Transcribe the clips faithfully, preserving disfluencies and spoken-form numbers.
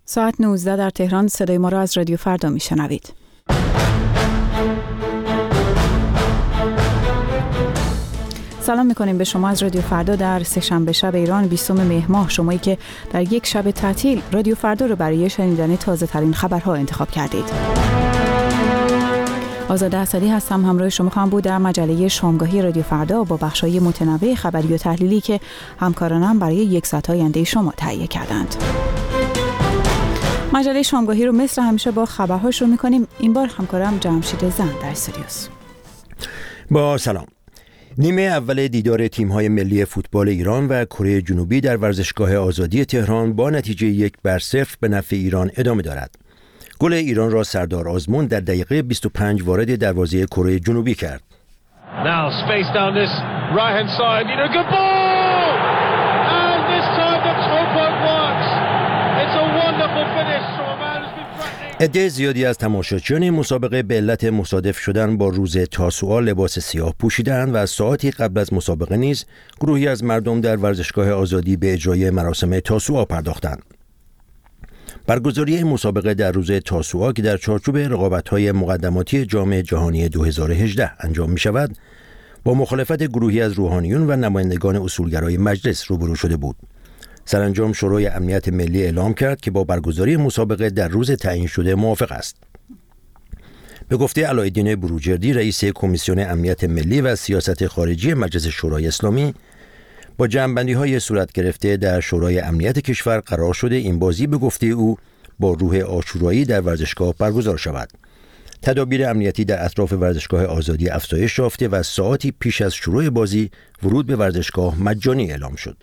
ساعت نوزده در تهران. صدای ما را از رادیو فردا میشنوید. سلام میکنیم به شما از رادیو فردا در سه‌شنبه شب ایران بیستم مهر ماه، شمایی که در یک شب تعطیل رادیو فردا رو برای شنیدن تازه ترین خبرها انتخاب کردید. آزاده اسدی هستم، همراه شما خواهم بود در مجله شامگاهی رادیو فردا با بخش‌های متنوع خبری و تحلیلی که همکارانم برای یک ساعت آینده شما تهیه کردند. مجله شامگاهی رو مثل همیشه با خبرها شروع می‌کنیم. این بار همکارم جمشید زند در استودیوست. با سلام. نیمه اول دیدار تیم‌های ملی فوتبال ایران و کره جنوبی در ورزشگاه آزادی تهران با نتیجه یک بر صفر به نفع ایران ادامه دارد. گل ایران را سردار آزمون در دقیقه بیست و پنج وارد دروازه کره جنوبی کرد. Now space down this right hand side. You know, good ball! And this time the top one works. It's a wonderful finish. عده زیادی از تماشاچیان این مسابقه به علت مصادف شدن با روز تاسوعا لباس سیاه پوشیدند و ساعتی قبل از مسابقه نیز گروهی از مردم در ورزشگاه آزادی به اجرای مراسم تاسوعا پرداختند. برگزاری این مسابقه در روز تاسوعا که در چارچوب رقابت‌های مقدماتی جام جهانی دو هزار و هجده انجام می‌شود، با مخالفت گروهی از روحانیون و نمایندگان اصولگرای مجلس روبرو شده بود. سرانجام شورای امنیت ملی اعلام کرد که با برگزاری مسابقه در روز تعیین شده موافق است. به گفته علایالدین بروجردی، رئیس کمیسیون امنیت ملی و سیاست خارجی مجلس شورای اسلامی، با جمع‌بندی‌های صورت گرفته در شورای امنیت کشور قرار شده این بازی به گفته او با روح عاشورایی در ورزشگاه برگزار شود. تدابیر امنیتی در اطراف ورزشگاه آزادی افزایش یافته و ساعتی پیش از شروع بازی ورود به ورزشگاه مجانی اعلام شد.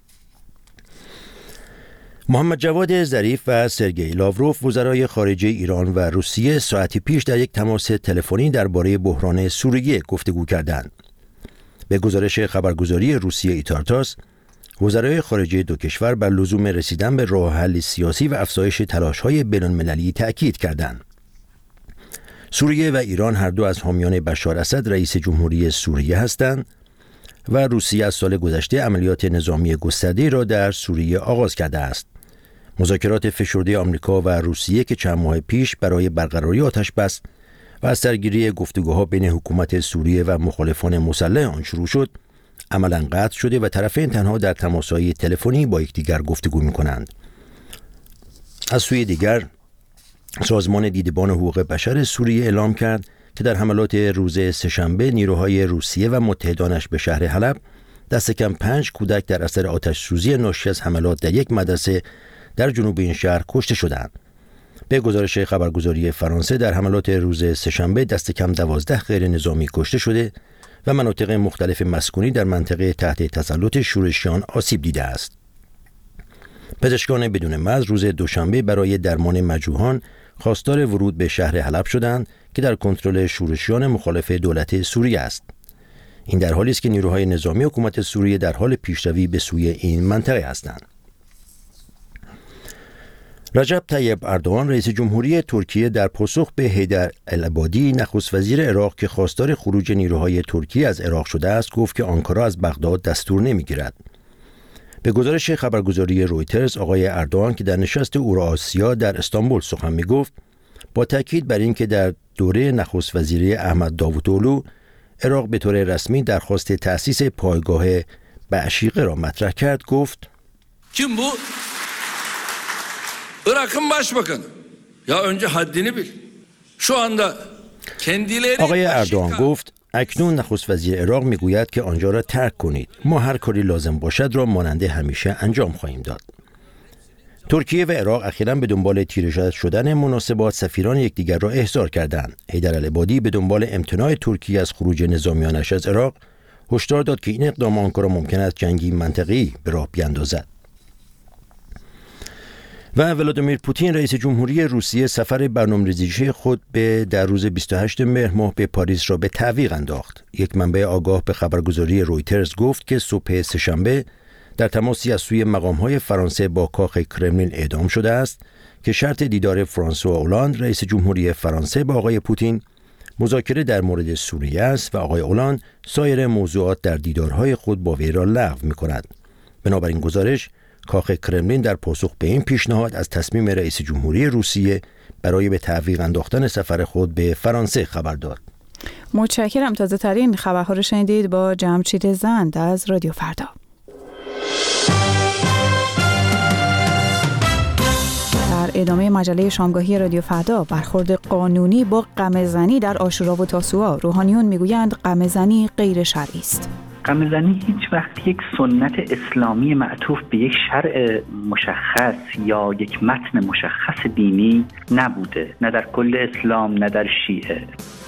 محمد جواد ظریف و سرگئی لاوروف، وزرای خارجه ایران و روسیه، ساعتی پیش در یک تماس تلفنی درباره بحران سوریه گفتگو کردند. به گزارش خبرگزاری روسیه ایتارتاس، وزرای خارجه دو کشور بر لزوم رسیدن به راه حل سیاسی و افزایش تلاش‌های بین‌المللی تأکید کردند. سوریه و ایران هر دو از حامیان بشار اسد رئیس جمهوری سوریه هستند و روسیه از سال گذشته عملیات نظامی گسترده را در سوریه آغاز کرده است. مذاکرات فشرده آمریکا و روسیه که چند ماه پیش برای برقراری آتش‌بس و از سرگیری گفتگوها بین حکومت سوریه و مخالفان مسلح آن شروع شد، عملاً قطع شده و طرفین تنها در تماس‌های تلفنی با یکدیگر گفتگو می‌کنند. از سوی دیگر، سازمان دیدبان حقوق بشر سوریه اعلام کرد که در حملات روز سه‌شنبه نیروهای روسیه و متحدانش به شهر حلب دست کم پنج کودک در اثر آتش سوزی ناشی از حملات در یک مدرسه در جنوب این شهر کشته شدند. به گزارش خبرگزاری فرانسه، در حملات روز سه‌شنبه دست کم دوازده غیر نظامی کشته شده و مناطق مختلف مسکونی در منطقه تحت تسلط شورشیان آسیب دیده است. پزشکان بدون مرز روز دوشنبه برای درمان مجروحان خواستار ورود به شهر حلب شدند که در کنترل شورشیان مخالف دولت سوریه است. این در حالی است که نیروهای نظامی حکومت سوریه در حال پیشروی به سوی این منطقه هستند. رجب طیب اردوغان، رئیس جمهوری ترکیه، در پاسخ به حیدر العبادی، نخست وزیر عراق که خواستار خروج نیروهای ترکیه از عراق شده است، گفت که آنکارا از بغداد دستور نمیگیرد. به گزارش خبرگزاری رویترز، آقای اردوغان که در نشست اوراسیا در استانبول سخن میگفت، با تاکید بر این که در دوره نخست وزیری احمد داوطلو عراق به طور رسمی درخواست تأسیس پایگاه بعشیقه را مطرح کرد، گفت: kim bu? Irak'ın başbakanı. Ya önce haddini bil. Şu anda kendileri آقای اردوغان گفت: اکنون نخست وزیر عراق میگوید که آنجا را ترک کنید. ما هر کاری لازم باشد را مانند همیشه انجام خواهیم داد. ترکیه و عراق اخیراً به دنبال تیره شدن مناسبات سفیران یکدیگر را احضار کردند. حیدر العبادی به دنبال امتناع ترکیه از خروج نظامیانش از عراق هشدار داد که این اقدام آنکارا ممکن است جنگی منطقه‌ای به راه بیندازد. و ولادیمیر پوتین، رئیس جمهوری روسیه، سفر برنامه‌ریزی خود به در روز بیست و هشتم مهر ماه به پاریس را به تعویق انداخت. یک منبع آگاه به خبرگزاری رویترز گفت که صبح سه‌شنبه در تماسی از سوی مقام‌های فرانسه با کاخ کرملین اعلام شده است که شرط دیدار فرانسوا اولاند، رئیس جمهوری فرانسه، با آقای پوتین مذاکره در مورد سوریه است و آقای اولاند سایر موضوعات در دیدارهای خود با وی را لغو می‌کند. بنابراین گزارش کاخ کرملین در پاسخ به این پیشنهاد از تصمیم رئیس جمهوری روسیه برای به تعویق انداختن سفر خود به فرانسه خبر داد. متشکرم. تازه ترین خبرها رو شنیدید با جمشید زند از رادیو فردا. در ادامه مجله شامگاهی رادیو فردا، برخورد قانونی با قمه‌زنی در عاشورا و تاسوعا. روحانیون میگویند قمه‌زنی غیر شرعی است. قمه‌زنی هیچ وقت یک سنت اسلامی معطوف به یک شرع مشخص یا یک متن مشخص دینی نبوده، نه در کل اسلام نه در شیعه.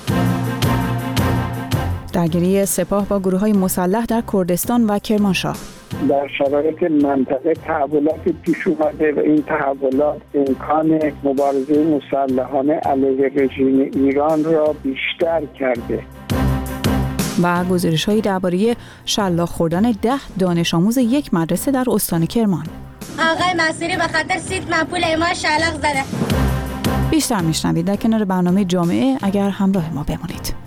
درگیری سپاه با گروه‌های مسلح در کردستان و کرمانشاه. در شرایط منطقه تحولات پیش اومده و این تحولات امکان مبارزه مسلحانه علیه رژیم ایران را بیشتر کرده. و گزارش‌هایی درباره شلاق خوردن ده دانش آموز یک مدرسه در استان کرمان. آقای مسئولی به خاطر سیت مپول ما شلاق زده. بیشتر میشنوید در کنار برنامه جامعه اگر همراه ما بمانید.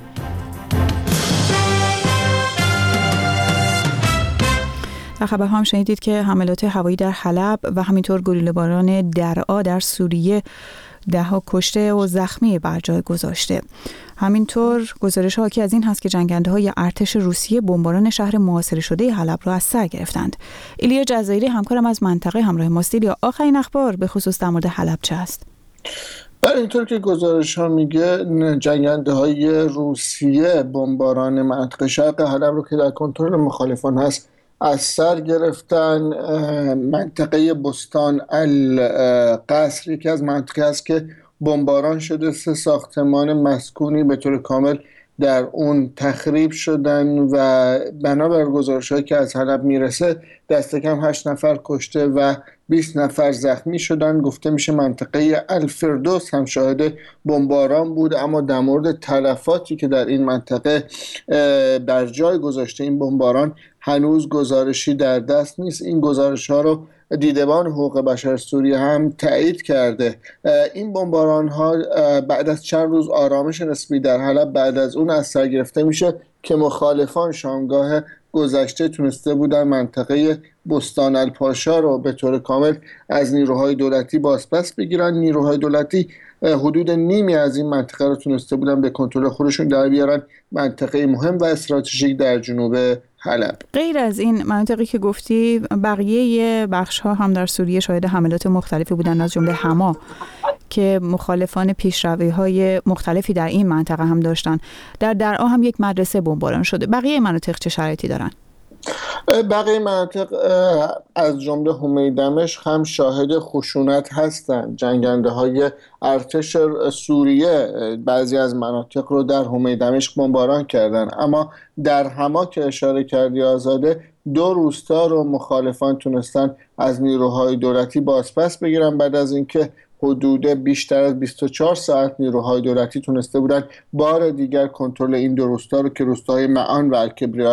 در خبرها هم شنیدید که حملات هوایی در حلب و همینطور گلوله‌باران درعا در سوریه ده ها کشته و زخمی بر جای گذاشته. همینطور گزارش حاکی از این هست که جنگنده های ارتش روسیه بمباران شهر محاصره شده حلب را از سر گرفتند. ایلیا جزایری همکارم از منطقه همراه ماست. ایلیا، آخرین اخبار به خصوص در مورد حلب چه است؟ بله، اینطور که گزارش ها میگه جنگنده های روسیه بمباران منطقه شرق حلب رو که در کنترل مخالفان هست از سر گرفتن. منطقه بستان القصر یکی از منطقه است که بمباران شده. سه ساختمان مسکونی به طور کامل در اون تخریب شدن و بنابر گزارش‌هایی که از حلب میرسه دست کم هشت نفر کشته و بیست نفر زخمی شدن. گفته میشه منطقه الفردوس هم شاهد بمباران بود، اما در مورد تلفاتی که در این منطقه بر جای گذاشته این بمباران هنوز گزارشی در دست نیست. این گزارش ها رو دیدبان حقوق بشر سوریه هم تایید کرده. این بمباران ها بعد از چند روز آرامش نسبی در حلب بعد از اون از سر گرفته میشه که مخالفان شامگاه گذشته تونسته بودن منطقه بستان الپاشا رو به طور کامل از نیروهای دولتی بازپس بگیرن. نیروهای دولتی حدود نیمی از این منطقه رو تونسته بودن به کنترل خودشون در بیارن. منطقه مهم و استراتژیک در جنوب حلب. غیر از این مناطقی که گفتی، بقیه بخش ها هم در سوریه شاهد حملات مختلفی بودن، از جمله حما که مخالفان پیشروی‌های مختلفی در این منطقه هم داشتن. در درعا هم یک مدرسه بمباران شده. بقیه مناطق چه شرایطی دارن؟ بقیه مناطق از جمله حومه دمشق هم شاهد خشونت هستند. جنگنده های ارتش سوریه بعضی از مناطق رو در حومه دمشق بمباران کردن، اما در حما که اشاره کردی آزاده، دو روستا رو مخالفان تونستن از نیروهای دولتی بازپس بگیرن بعد از اینکه حدود بیشتر از بیست و چهار ساعت نیروهای دولتی تونسته بودن بار دیگر کنترل این دو روستا رو که روستاهای معان و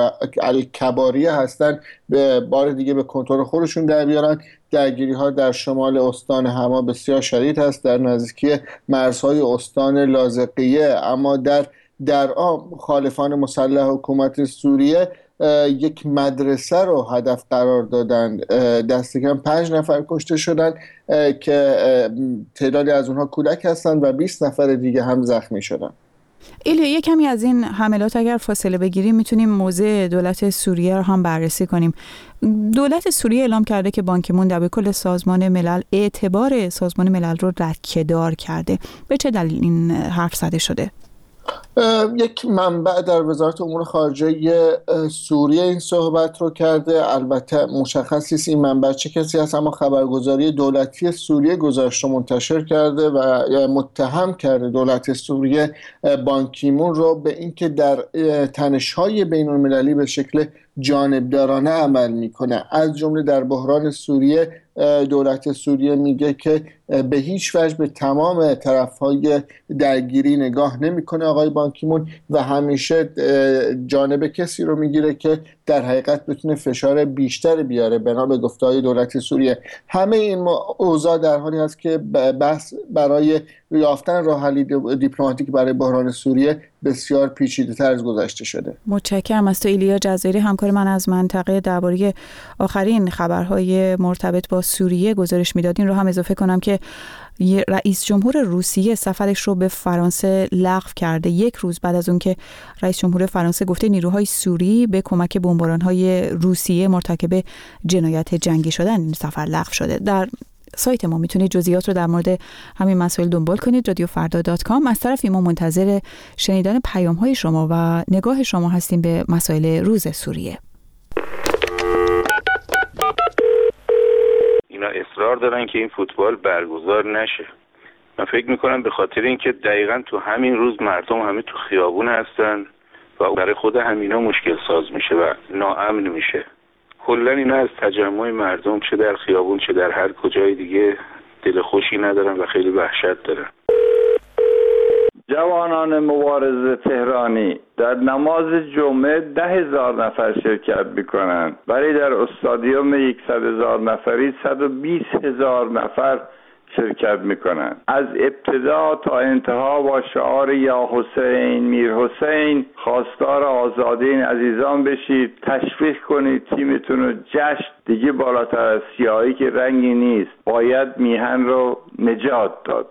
الکباریه هستن به بار دیگه به کنترل خودشون در بیارن. درگیری ها در شمال استان حما بسیار شدید هست، در نزدیکی مرزهای استان لاذقیه. اما در درعا مخالفان مسلح حکومت سوریه یک مدرسه رو هدف قرار دادن. دست کم پنج نفر کشته شدن که تعدادی از اونها کودک هستن و بیست نفر دیگه هم زخمی شدن. ایلیا، یک کمی از این حملات اگر فاصله بگیریم میتونیم موضع دولت سوریه رو هم بررسی کنیم. دولت سوریه اعلام کرده که بان کی مون دبیرکل سازمان ملل اعتبار سازمان ملل رو لکه‌دار کرده. به چه دلیل این حرف زده شده؟ یک منبع در وزارت امور خارجه سوریه این صحبت رو کرده. البته مشخص نیست این منبع چه کسی هست، اما خبرگزاری دولتی سوریه گزارش رو منتشر کرده و متهم کرده دولت سوریه بان کی مون رو به اینکه در تنش‌های بین‌المللی به شکل جانبدارانه عمل میکنه. از جمله در بحران سوریه دولت سوریه میگه که به هیچ وجه به تمام طرفهای درگیری نگاه نمیکنه آقای بان کی مون و همیشه جانب کسی رو میگیره که در حقیقت بتونه فشار بیشتر بیاره. بنا به گفته‌های دولت سوریه همه این اوضاع در حالی هست که بحث برای یافتن راه حل دیپلماتیک برای بحران سوریه بسیار پیچیده‌تر از گذشته شده. متشکرم از تو ایلیا جزایری، همکار من از منطقه. درباره آخرین خبرهای مرتبط با سوریه گزارش میدادین رو هم اضافه کنم که رئیس جمهور روسیه سفرش رو به فرانسه لغو کرده، یک روز بعد از اون که رئیس جمهور فرانسه گفته نیروهای سوری به کمک بمباران‌های روسیه مرتکب جنایت جنگی شدن، این سفر لغو شده. در سایت ما میتونید جزئیات رو در مورد همین مسائل دنبال کنید، رادیو فردا دات کام. از طرفی ما منتظر شنیدن پیام‌های شما و نگاه شما هستیم به مسائل روز سوریه. اینا اصرار دارن که این فوتبال برگزار نشه. من فکر میکنم به خاطر اینکه دقیقاً تو همین روز مردم همه تو خیابون هستن و برای خود همینا مشکل ساز میشه و ناامن میشه. کلا اینا از تجمع مردم چه در خیابون چه در هر کجای دیگه دل خوشی ندارن و خیلی وحشت دارن. جوانان مبارز تهرانی در نماز جمعه ده هزار نفر شرکت میکنن، ولی در استادیوم یکصد هزار نفری صد و بیست هزار نفر شرکت میکنن. از ابتدا تا انتها با شعار یا حسین میر حسین خواستار آزادی این عزیزان بشید، تشویق کنید تیمتون رو. جشن دیگه بالاتر از سیاهی که رنگی نیست، باید میهن رو نجات داد.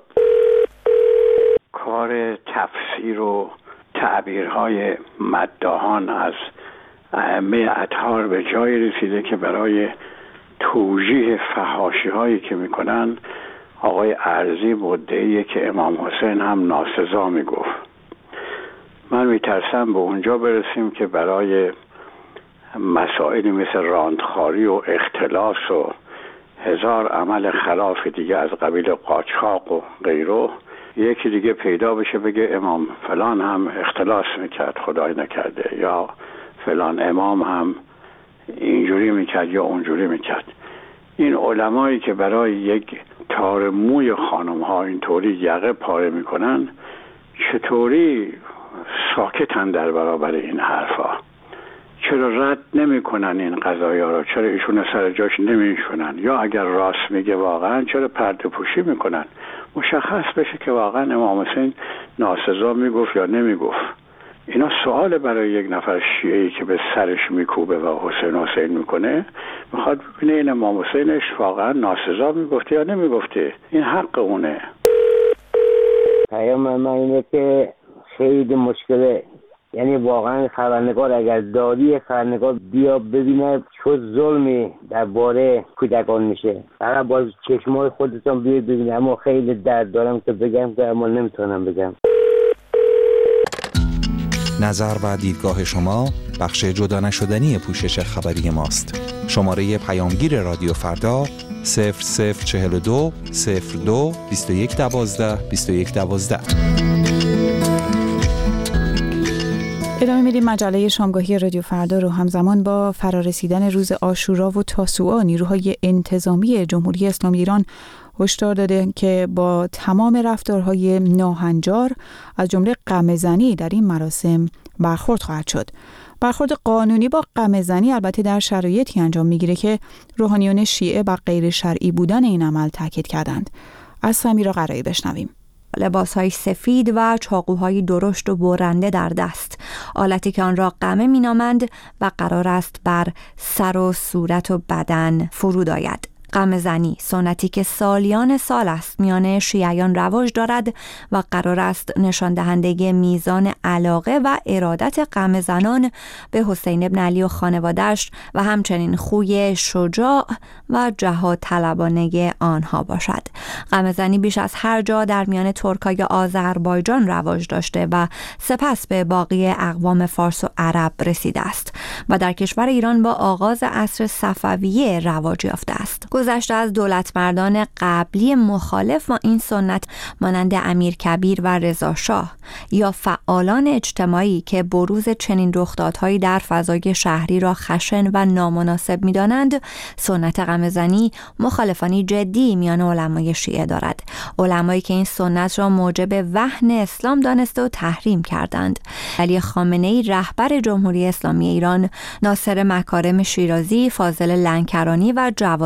کار تفسیر و تعبیرهای مداحان از ائمه اطهار به جای رسیده که برای توجیه فحاشی هایی که میکنن آقای ارزی مدعیه که امام حسین هم ناسزا میگفت. من میترسم به اونجا برسیم که برای مسائلی مثل راندخاری و اختلاس و هزار عمل خلاف دیگه از قبیل قاچاق و غیره یکی دیگه پیدا بشه بگه امام فلان هم اختلاس میکرد خدای نکرده، یا فلان امام هم اینجوری میکرد یا اونجوری میکرد. این علمایی که برای یک تار موی خانم ها اینطوری یقه پاره میکنن چطوری ساکتن در برابر این حرفا؟ چرا رد نمیکنن این قضایا رو؟ چرا ایشون سر جاش نمیشونن؟ یا اگر راست میگه واقعا چرا پرده پوشی میکنن؟ مشخص بشه که واقعا امام حسین ناسزا میگفت یا نمیگفت. اینا سوال برای یک نفر شیعه‌ای که به سرش میکوبه و حسین حسین میکنه، میخواد ببینه این امام حسینش واقعا ناسزا میگفته یا نمیگفته. این حق اونه. پیام من اینه که خیلی مشکله، یعنی واقعا خبرنگار اگر داری خبرنگار بیا ببینه چه ظلمی درباره کودکان میشه، فقط با چشمای خودتون بیا ببینه. اما خیلی درد دارم که بگم که اما نمیتونم بگم. نظر و دیدگاه شما بخش جدا نشدنی پوشش خبری ماست. شماره پیامگیر رادیو فردا صفر صفر چهل و دو صفر دو بیست و یک دوازده بیست و یک دوازده. ادامه میدیم مجله شامگاهی رادیو فردا رو. همزمان با فرارسیدن روز عاشورا و تاسوعا، نیروهای انتظامی جمهوری اسلامی ایران هشدار داده که با تمام رفتارهای ناهنجار از جمله غمه‌زنی در این مراسم برخورد خواهد شد. برخورد قانونی با غمه‌زنی البته در شرایطی انجام میگیره که روحانیون شیعه بر غیر شرعی بودن این عمل تاکید کردند. از سمیرا قرایی بشنویم. لباس‌های سفید و چاقوهای درشت و برنده در دست، آلتی که آن را قمه می‌نامند و قرار است بر سر و صورت و بدن فرود آید. غمه‌زنی سنتی که سالیان سال است میان شیعیان رواج دارد و قرار است نشان دهنده میزان علاقه و ارادت غمه‌زنان به حسین ابن علی و خانواده‌اش و همچنین خوی شجاع و جهاد طلبانه آنها باشد. غمه‌زنی بیش از هر جا در میان ترکای آذربایجان رواج داشته و سپس به باقی اقوام فارس و عرب رسیده است و در کشور ایران با آغاز عصر صفویه رواج یافته است. گذشته از دولتمردان قبلی مخالف با این سنت مانند امیر کبیر و رضا شاه یا فعالان اجتماعی که بروز چنین رخدادهایی در فضای شهری را خشن و نامناسب می‌دانند، سنت غمه‌زنی مخالفانی جدی میان علمای شیعه دارد. علمایی که این سنت را موجب وهن اسلام دانسته و تحریم کردند. علی خامنه‌ای رهبر جمهوری اسلامی ایران، ناصر مکارم شیرازی، فاضل لنکرانی و جوادی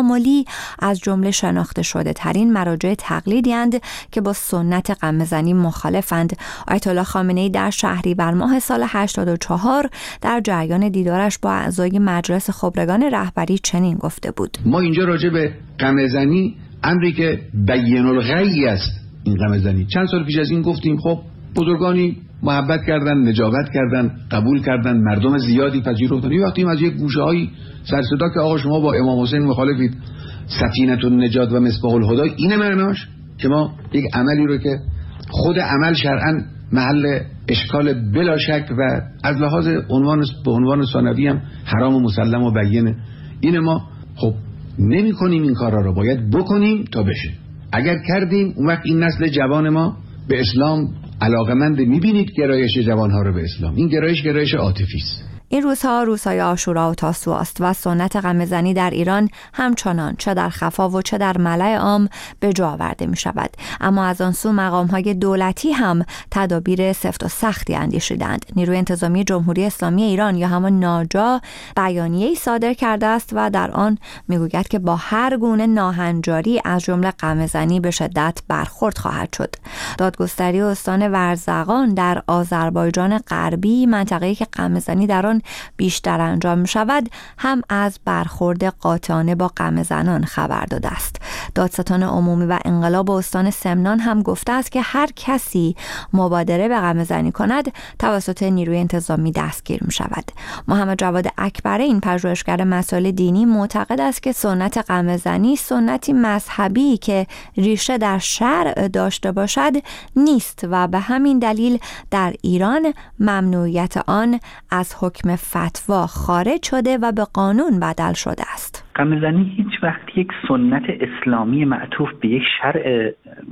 تعاملی از جمله شناخته شده ترین مراجع تقلیدی اند که با سنت غمه‌زنی مخالفند. آیت الله خامنه‌ای در شهریور ماه سال هشتاد و چهار در جریان دیدارش با اعضای مجلس خبرگان رهبری چنین گفته بود: ما اینجا راجع به غمه‌زنی، امری که بین الغی است، این غمه‌زنی چند سال پیش از این گفتیم. خب بزرگانی محبت کردن، نجابت کردن، قبول کردن، مردم زیادی پذیرفتن. یه وقتی از یک گوشه‌های سر صدا که آقا شما با امام حسین مخالفید، سفینه النجات و مصباح الهدی، اینه معناش که ما یک عملی رو که خود عمل شرعاً محل اشکال بلا شک و از لحاظ عنوان به عنوان ثانوی هم حرام و مسلم و بیینه، این ما خب نمی کنیم. این کارا رو باید بکنیم تا بشه. اگر کردیم اون وقت این نسل جوان ما به اسلام علاقمند. میبینید گرایش جوانها رو به اسلام، این گرایش گرایش عاطفی است. این روزها روزهای عاشورا و تاسوعا است و سنت غمه‌زنی در ایران همچنان چه در خفا و چه در ملأ عام به جا آورده می شود. اما از آن سو مقام‌های دولتی هم تدابیر سفت و سختی اندیشیدند. نیروی انتظامی جمهوری اسلامی ایران یا همان ناجا بیانیه‌ای صادر کرده است و در آن میگوید که با هر گونه ناهنجاری از جمله غمه‌زنی به شدت برخورد خواهد شد. دادگستری استان ورزقان در آذربایجان غربی، منطقه‌ای که غمه‌زنی در آن بیشتر انجام می شود، هم از برخورد قاطعانه با غمه‌زنان خبر داده است. دادستان عمومی و انقلاب استان سمنان هم گفته است که هر کسی مبادره به غمه‌زنی کند توسط نیروی انتظامی دستگیر می شود. محمد جواد اکبر، این پژوهشگر مسائل دینی، معتقد است که سنت غمه‌زنی سنتی مذهبی که ریشه در شرع داشته باشد نیست و به همین دلیل در ایران ممنوعیت آن از حکم فتوا خارج شده و به قانون بدل شده است. غمه‌زنی هیچ وقت یک سنت اسلامی معطوف به یک شرع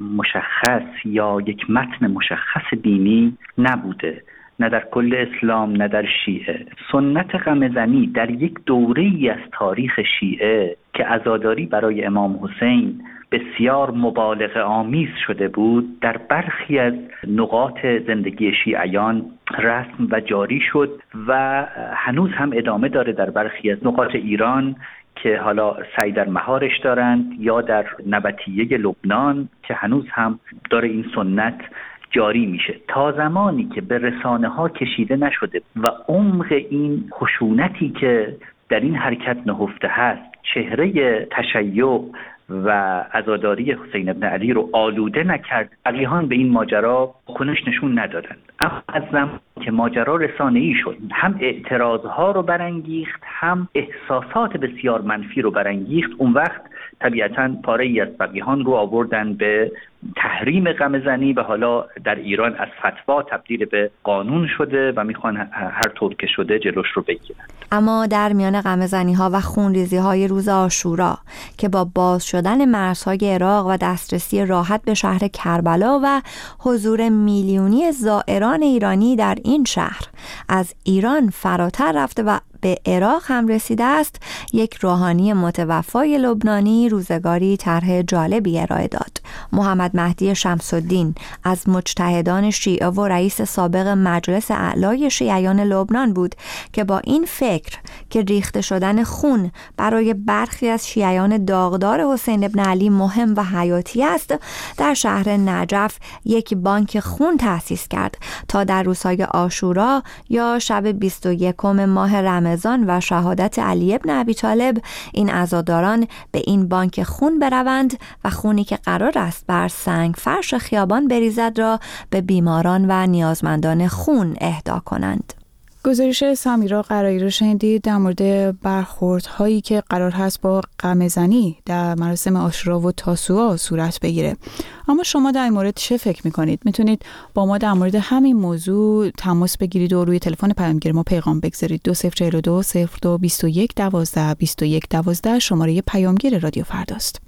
مشخص یا یک متن مشخص دینی نبوده، نه در کل اسلام نه در شیعه. سنت غمه‌زنی در یک دوره‌ای از تاریخ شیعه که عزاداری برای امام حسین بسیار مبالغه آمیز شده بود، در برخی از نقاط زندگی شیعیان رسم و جاری شد و هنوز هم ادامه داره در برخی از نقاط ایران که حالا سعی در مهارش دارند یا در نبطیه لبنان که هنوز هم داره این سنت جاری میشه، تا زمانی که به رسانه ها کشیده نشده و عمق این خشونتی که در این حرکت نهفته هست چهره تشیع و عزاداری حسین ابن علی رو آلوده نکرد. فقیهان به این ماجرا کنش نشون ندادند. اما از زمانی که ماجرا رسانه‌ای شد، هم اعتراضها رو برانگیخت، هم احساسات بسیار منفی رو برانگیخت، اون وقت طبیعتاً پاره‌ای از فقیهان رو آوردن به تحریم غمه‌زنی و حالا در ایران از فتوا تبدیل به قانون شده و میخوان هر طور که شده جلوش رو بگیرن. اما در میان غمه‌زنی‌ها و خونریزی‌های روز عاشورا که با باز شدن مرزهای عراق و دسترسی راحت به شهر کربلا و حضور میلیونی زائران ایرانی در این شهر از ایران فراتر رفته و به عراق هم رسیده است، یک روحانی متوفای لبنانی روزگاری طرح جالبی ارائه داد. محمد مهدی شمس الدین از مجتهدان شیعه و رئیس سابق مجلس اعلای شیعیان لبنان بود که با این فکر که ریخته شدن خون برای برخی از شیعیان داغدار حسین ابن علی مهم و حیاتی است، در شهر نجف یک بانک خون تأسیس کرد تا در روزهای عاشورا یا شب بیست و یکم ماه رمضان و شهادت علی ابن ابی طالب این عزاداران به این بانک خون بروند و خونی که قرار است بر سنگ فرش خیابان بریزد را به بیماران و نیازمندان خون اهدا کنند. گزارش سمیرا قرایی رو شنیدید در مورد برخوردهایی که قرار هست با غمه‌زنی در مراسم عاشورا و تاسوعا صورت بگیره. اما شما در این مورد چه فکر میکنید؟ میتونید با ما در مورد همین موضوع تماس بگیرید و روی تلفن پیامگیر ما پیغام بگذارید. دو صفر چهل و دو صفر دو بیست و یک دوازده بیست و یک دوازده شماره پیامگیر رادیو فرداست.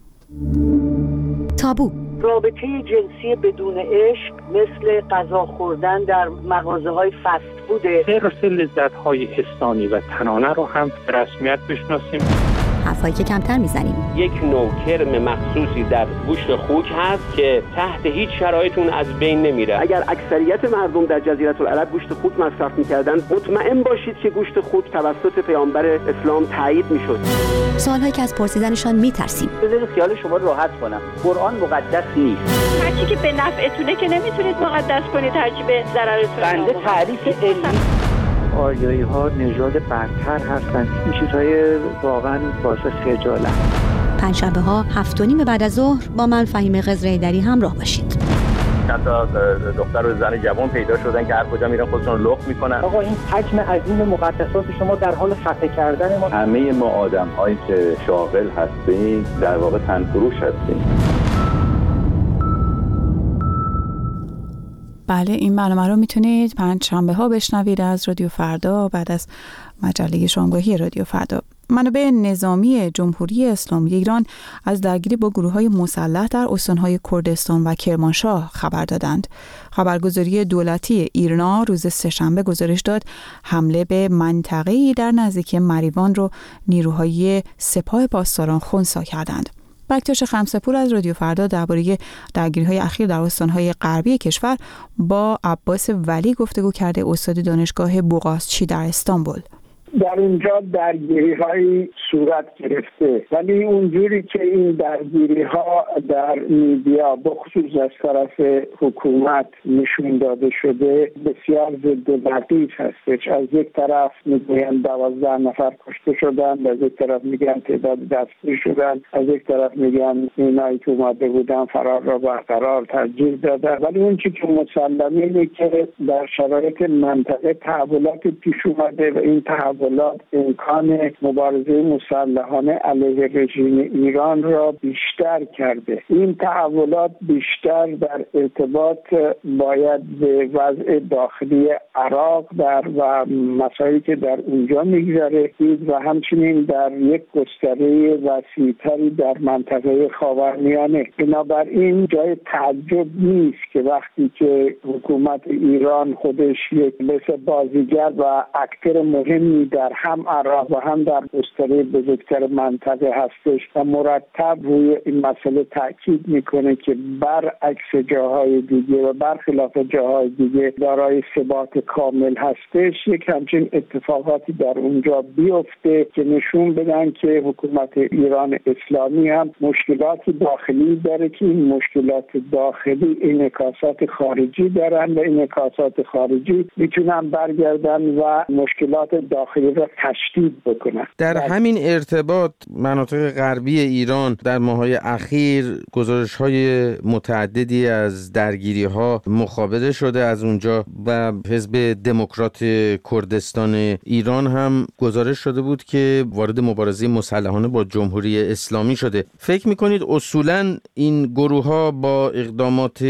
تابو رابطه جنسی بدون عشق مثل غذا خوردن در مغازه‌های فست فوده. حرص لذت‌های حسانی و تنانه رو هم به رسمیت بشناسیم. حرفایی که کمتر میزنیم. یک نوع کرم مخصوصی در گوشت خوک هست که تحت هیچ شرایط اون از بین نمیره. اگر اکثریت مردم در جزیره العرب گوشت خوک مصرف میکردن، مطمئن باشید که گوشت خوک توسط پیامبر اسلام تایید میشد. سوالهایی که از پرسیدنشان میترسیم. بذارید خیال شما راحت کنم، قرآن مقدس نیست. هر چی که به نفعتونه که نمیتونید مقدس کنید، هر چی به ضررتونه. بنده تعریف علمی آریایی ها نژاد برتر هستند. این چیزهای واقعا باعث خجالت. پنجشنبه ها هفت و نیم بعد از ظهر با من فهیمه خضرایی‌دری همراه باشید. چند تا دختر و زن جوان پیدا شدن که هر کجا میرن خودشون رو لخت میکنن. آقا این حجم عظیم مقدسات شما در حال خفه کردن ما. همه ما آدم هایی که شاغل هستیم در واقع تنفروش هستیم. بله، این برنامه رو میتونید پنج شنبه ها بشنوید از رادیو فردا بعد از مجله شامگاهی رادیو فردا. منابع نظامی جمهوری اسلامی ایران از درگیری با گروه‌های مسلح در استان‌های کردستان و کرمانشاه خبر دادند. خبرگزاری دولتی ایرنا روز سه‌شنبه گزارش داد حمله به منطقه‌ای در نزدیکی مریوان رو نیروهای سپاه پاسداران خنثی کردند. بکتاش خمسه‌پور از رادیو فردا درباره درگیری‌های اخیر در استان‌های غربی کشور با عباس ولی گفتگو کرده، استاد دانشگاه بوقاسچی در استانبول. در اونجا درگیری هایی صورت گرفته، ولی اونجوری که این درگیری ها در میدیا بخصوص از طرف حکومت نشون داده شده بسیار ضد و نقیض هستش. از یک طرف میگن دوازده نفر کشته شدن، از یک طرف میگن تعداد دستگیر شدن، از یک طرف میگن اینایی که اومده بودن فرار را برقرار ترجیح دادن. ولی اون چیزی که مسلمه اینه که در شرایط منطقه تحولات پیش اومده و این تحولات امکان مبارزه مسلحانه علیه رژیم ایران را بیشتر کرده. این تحولات بیشتر در ارتباط باید به وضع داخلی عراق در و مسائلی که در اونجا میگذره دید و همچنین در یک گستره وسیع‌تری در منطقه خاورمیانه. بنابراین جای تعجب نیست که وقتی که حکومت ایران خودش یک مثل بازیگر و اکتر مهمی در هم عراق و هم در گستره بزرگتر منطقه هستش و مرتب روی این مسئله تاکید میکنه که برعکس جاهای دیگه و برخلاف جاهای دیگه دارای ثبات کامل هستش، یک همچین اتفاقاتی در اونجا بیفته که نشون بدن که حکومت ایران اسلامی هم مشکلات داخلی داره که این مشکلات داخلی انعکاسات خارجی دارن و انعکاسات خارجی میتونن برگردن و مشکلات داخلی را تشدید بکنن. در همین ارتباط مناطق غربی ایران در ماه‌های اخیر گزارش‌های متعددی از درگیری‌ها مخابره شده از اونجا و حزب دموکرات کردستان ایران هم گزارش شده بود که وارد مبارزه مسلحانه با جمهوری اسلامی شده. فکر می‌کنید اصولاً این گروه‌ها با اقدامات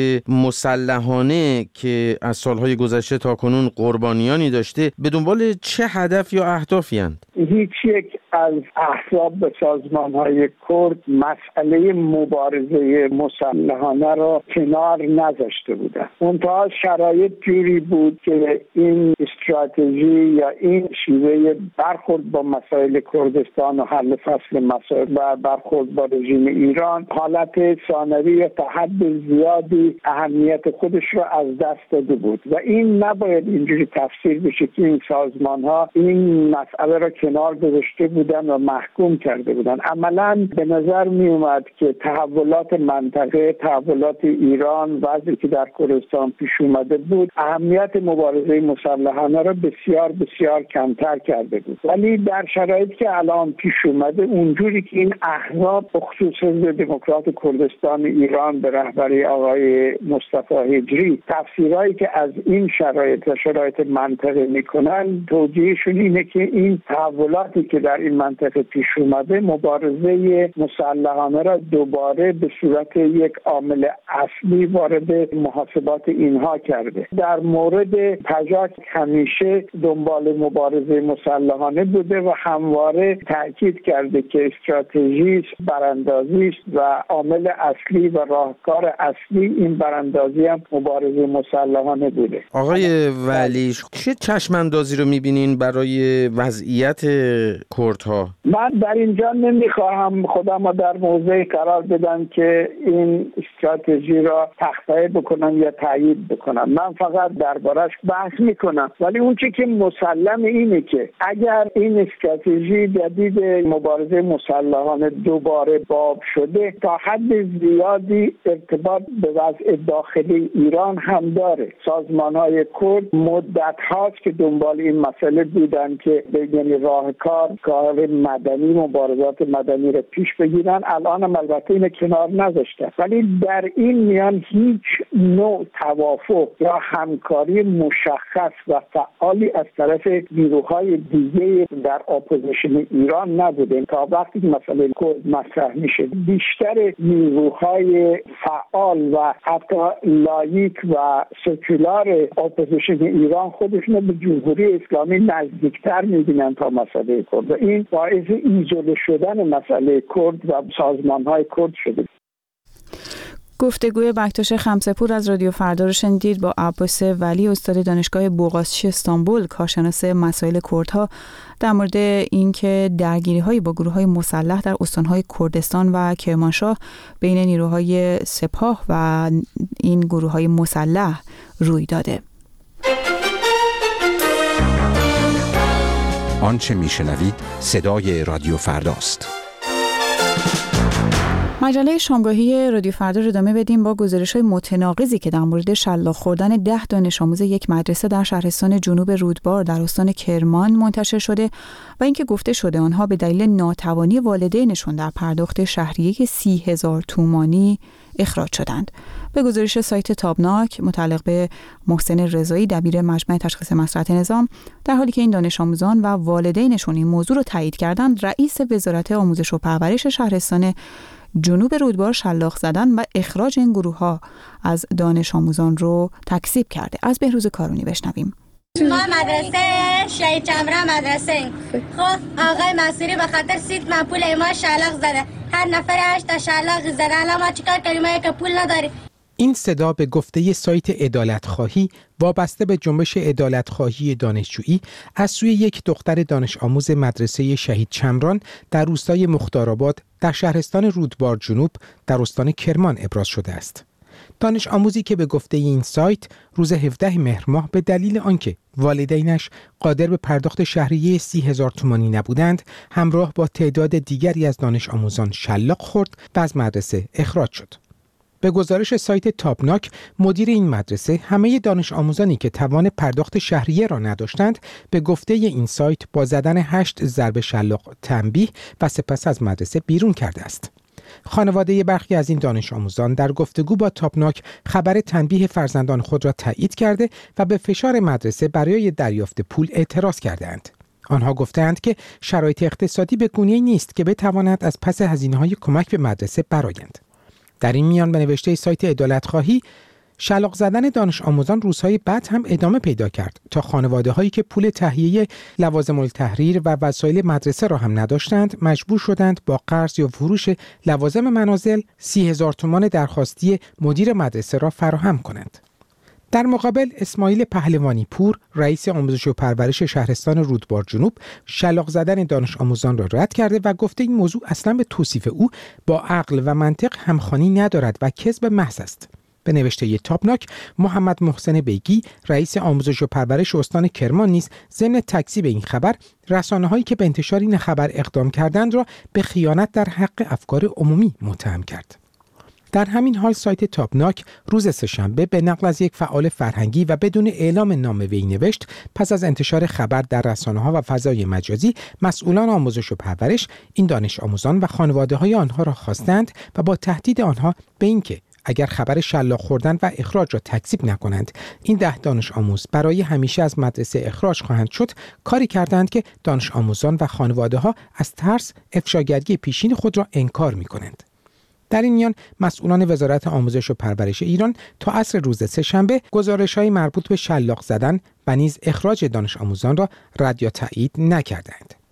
مسلحانه که از سال‌های گذشته تا کنون قربانیانی داشته به دنبال چه هدف یا اهدافی هستند؟ هیچ یک از احزاب و سازمان‌های کرد مسئله مبارزه مسلحانه را کنار نذاشته بودند. منتها شرایط جوری بود که این استراتژی یا این شیوه برخورد با مسائل کردستان و حل فصل مسائل و برخورد با رژیم ایران حالت ثانوی تا حد زیادی اهمیت خودش را از دست داده بود و این نباید اینجوری تفسیر بشه که این سازمان‌ها این مسئله را کنار گذاشته بودن و محکوم کرده بودن. عملاً به نظر می اومد که تحولات منطقه، تحولات ایران، وضعی که در کردستان پیش اومده بود اهمیت مبارزه مسلحانه را بسیار بسیار کمتر کرده بود. ولی در شرایطی که الان پیش اومده اونجوری که این احزاب بخصوص حزب دموکرات کردستان ایران به رهبری آقای مصطفی هجری تفسیرهایی که از این شرایط و شرایط منطقه میکنن توجیهشون اینه که این تحولاتی که در این منطقه پیش اومده مبارزه مسلحانه را دوباره به صورت یک عامل اصلی وارد محاسبات اینها کرده. در مورد پژاک همیشه دنبال مبارزه مسلحانه بوده و همواره تاکید کرده که استراتژی براندازی است و عامل اصلی و راهکار اصلی این براندازی هم مبارزه مسلحانه بوده. آقای ولی چه چشم‌اندازی رو می‌بینین برای به وضعیت کردها؟ من در اینجا نمیخواهم خودم را در موضعی قرار بدم که این استراتژی را تخطئه بکنم یا تایید بکنم. من فقط دربارش بحث میکنم، ولی اون چیزی که مسلم اینه که اگر این استراتژی جدید مبارزه مسلحانه دوباره باب شده، تا حد زیادی ارتباط به وضع داخلی ایران هم داره. سازمان‌های کرد مدت هاست که دنبال این مسئله بودن که بگن راه کار کار مدنی، مبارزات مدنی رو پیش بگیرن. الان هم البته اینو کنار نذاشتن، ولی در این میان هیچ نوع توافق یا همکاری مشخص و فعالی از طرف نیروهای دیگه در اپوزیشن ایران نبوده. تا وقتی که مسئله کرد مطرح میشه، بیشتر نیروهای فعال و حتی لاییک و سکولار اپوزیشن ایران خودشون به جمهوری اسلامی نزدیکتر میبینن تا مسئله کرد و این باعث ایزوله شدن مسئله کرد و سازمان‌های کرد شده. گفتگوی بکتاش خمسه‌پور از رادیو فردا رو شنیدید با عباس ولی، استاد دانشگاه بوقاسچی استانبول، کارشناس مسائل کردها، در مورد اینکه درگیری‌های با گروه‌های مسلح در استان‌های کردستان و کرمانشاه بین نیروهای سپاه و این گروه‌های مسلح روی داده. آنچه میشنوید صدای رادیو فرداست. مجله شامگاهی رادیو فردا رو ادامه بدیم با گزارش‌های متناقضی که در مورد شلاق خوردن ده دانش آموز یک مدرسه در شهرستان جنوب رودبار در استان کرمان منتشر شده و اینکه گفته شده آنها به دلیل ناتوانی والدینشون در پرداخت شهریه سی هزار تومانی اخراج شدند. به گزارش سایت تابناک متعلق به محسن رضایی، دبیر مجمع تشخیص مصلحت نظام، در حالی که این دانش آموزان و والدینشون این موضوع رو تایید کردند، رئیس وزارت آموزش و پرورش شهرستان جنوب رودبار شلاق زدن و اخراج این گروه ها از دانش آموزان رو تکذیب کرده. از بهروز کارونی بشنویم. ما مدرسه شهید چمران مدرسه ایم. خب آقای مسئولی به خاطر سیت من پول ما شلاق زده، هر نفر هشت تا شلاق زده. الان ما چیکار کنیم که پول نداریم؟ این صدا به گفته سایت عدالتخواهی وابسته به جنبش عدالتخواهی دانشجویی از سوی یک دختر دانش آموز مدرسه شهید چمران در روستای مختارآباد در شهرستان رودبار جنوب در استان کرمان ابراز شده است. دانش آموزی که به گفته این سایت روز هفدهم مهر ماه به دلیل آنکه والدینش قادر به پرداخت شهریه سی هزار تومانی نبودند، همراه با تعداد دیگری از دانش آموزان شلاق خورد و از مدرسه اخراج شد. به گزارش سایت تابناک، مدیر این مدرسه همه دانش آموزانی که توان پرداخت شهریه را نداشتند به گفته این سایت با زدن هشت ضرب شلاق تنبیه و سپس از مدرسه بیرون کرده است. خانواده برخی از این دانش آموزان در گفتگو با تابناک خبر تنبیه فرزندان خود را تایید کرده و به فشار مدرسه برای دریافت پول اعتراض کردند. آنها گفتند که شرایط اقتصادی به گونه‌ای نیست که بتواند از پس هزینه‌های کمک به مدرسه برآیند. در این میان به نوشته سایت عدالتخواهی، شلاق زدن دانش آموزان روزهای بعد هم ادامه پیدا کرد تا خانواده هایی که پول تهیه لوازم التحریر و وسایل مدرسه را هم نداشتند مجبور شدند با قرض یا فروش لوازم منازل سی هزار تومان درخواستی مدیر مدرسه را فراهم کنند. در مقابل اسماعیل پهلوانی پور، رئیس آموزش و پرورش شهرستان رودبار جنوب، شلاق زدن دانش آموزان را رد کرده و گفته این موضوع اصلا به توصیف او با عقل و منطق همخوانی ندارد و کذب محض است. به نوشته تابناک، محمد محسن بیگی، رئیس آموزش و پرورش استان کرمان نیز ضمن تکذیب این خبر، رسانه‌هایی که به انتشار این خبر اقدام کردند را به خیانت در حق افکار عمومی متهم کرد. در همین حال سایت تابناک روز سه‌شنبه به نقل از یک فعال فرهنگی و بدون اعلام نام وی نوشت پس از انتشار خبر در رسانه‌ها و فضای مجازی، مسئولان آموزش و پرورش این دانش آموزان و خانواده‌های آنها را خواستند و با تهدید آنها به اینکه اگر خبر شلاق خوردن و اخراج را تکذیب نکنند، این ده دانش آموز برای همیشه از مدرسه اخراج خواهند شد، کاری کردند که دانش آموزان و خانواده‌ها از ترس افشاگری پیشین خود را انکار می‌کنند. در این میان مسئولان وزارت آموزش و پرورش ایران تا عصر روز سه‌شنبه گزارش‌های مربوط به شلاق زدن و نیز اخراج دانش آموزان را رد یا تایید نکردند.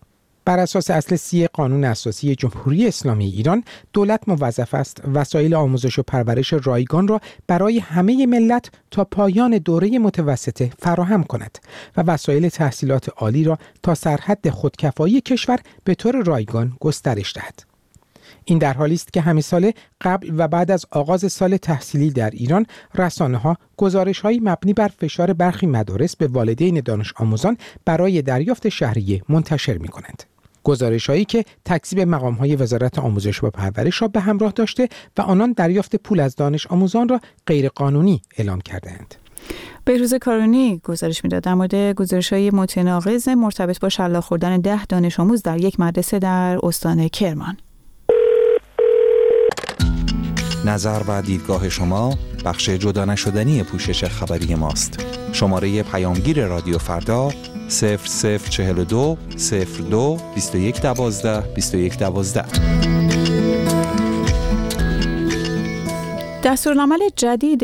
بر اساس اصل سی قانون اساسی جمهوری اسلامی ایران، دولت موظف است وسایل آموزش و پرورش رایگان را برای همه ملت تا پایان دوره متوسطه فراهم کند و وسایل تحصیلات عالی را تا سرحد خودکفایی کشور به طور رایگان گسترش دهد. این در حالی است که همین سال قبل و بعد از آغاز سال تحصیلی در ایران، رسانه‌ها گزارش‌هایی مبنی بر فشار برخی مدارس به والدین دانش آموزان برای دریافت شهریه منتشر می‌کنند. گزارش‌هایی که تکذیب مقام‌های وزارت آموزش و پرورش را به همراه داشته و آنان دریافت پول از دانش آموزان را غیرقانونی اعلام کردند. بهروز کارونی گزارش میداد در مورد گزارش‌های متناقض مرتبط با شلاق خوردن ده دانش آموز در یک مدرسه در استان کرمان. نظر و دیدگاه شما بخش جدا نشدنی پوشش خبری ماست. شماره پیامگیر رادیو فردا صفر صفر چهل و دو صفر دو بیست و یک دوازده بیست و یک دوازده. دستورالعمل جدید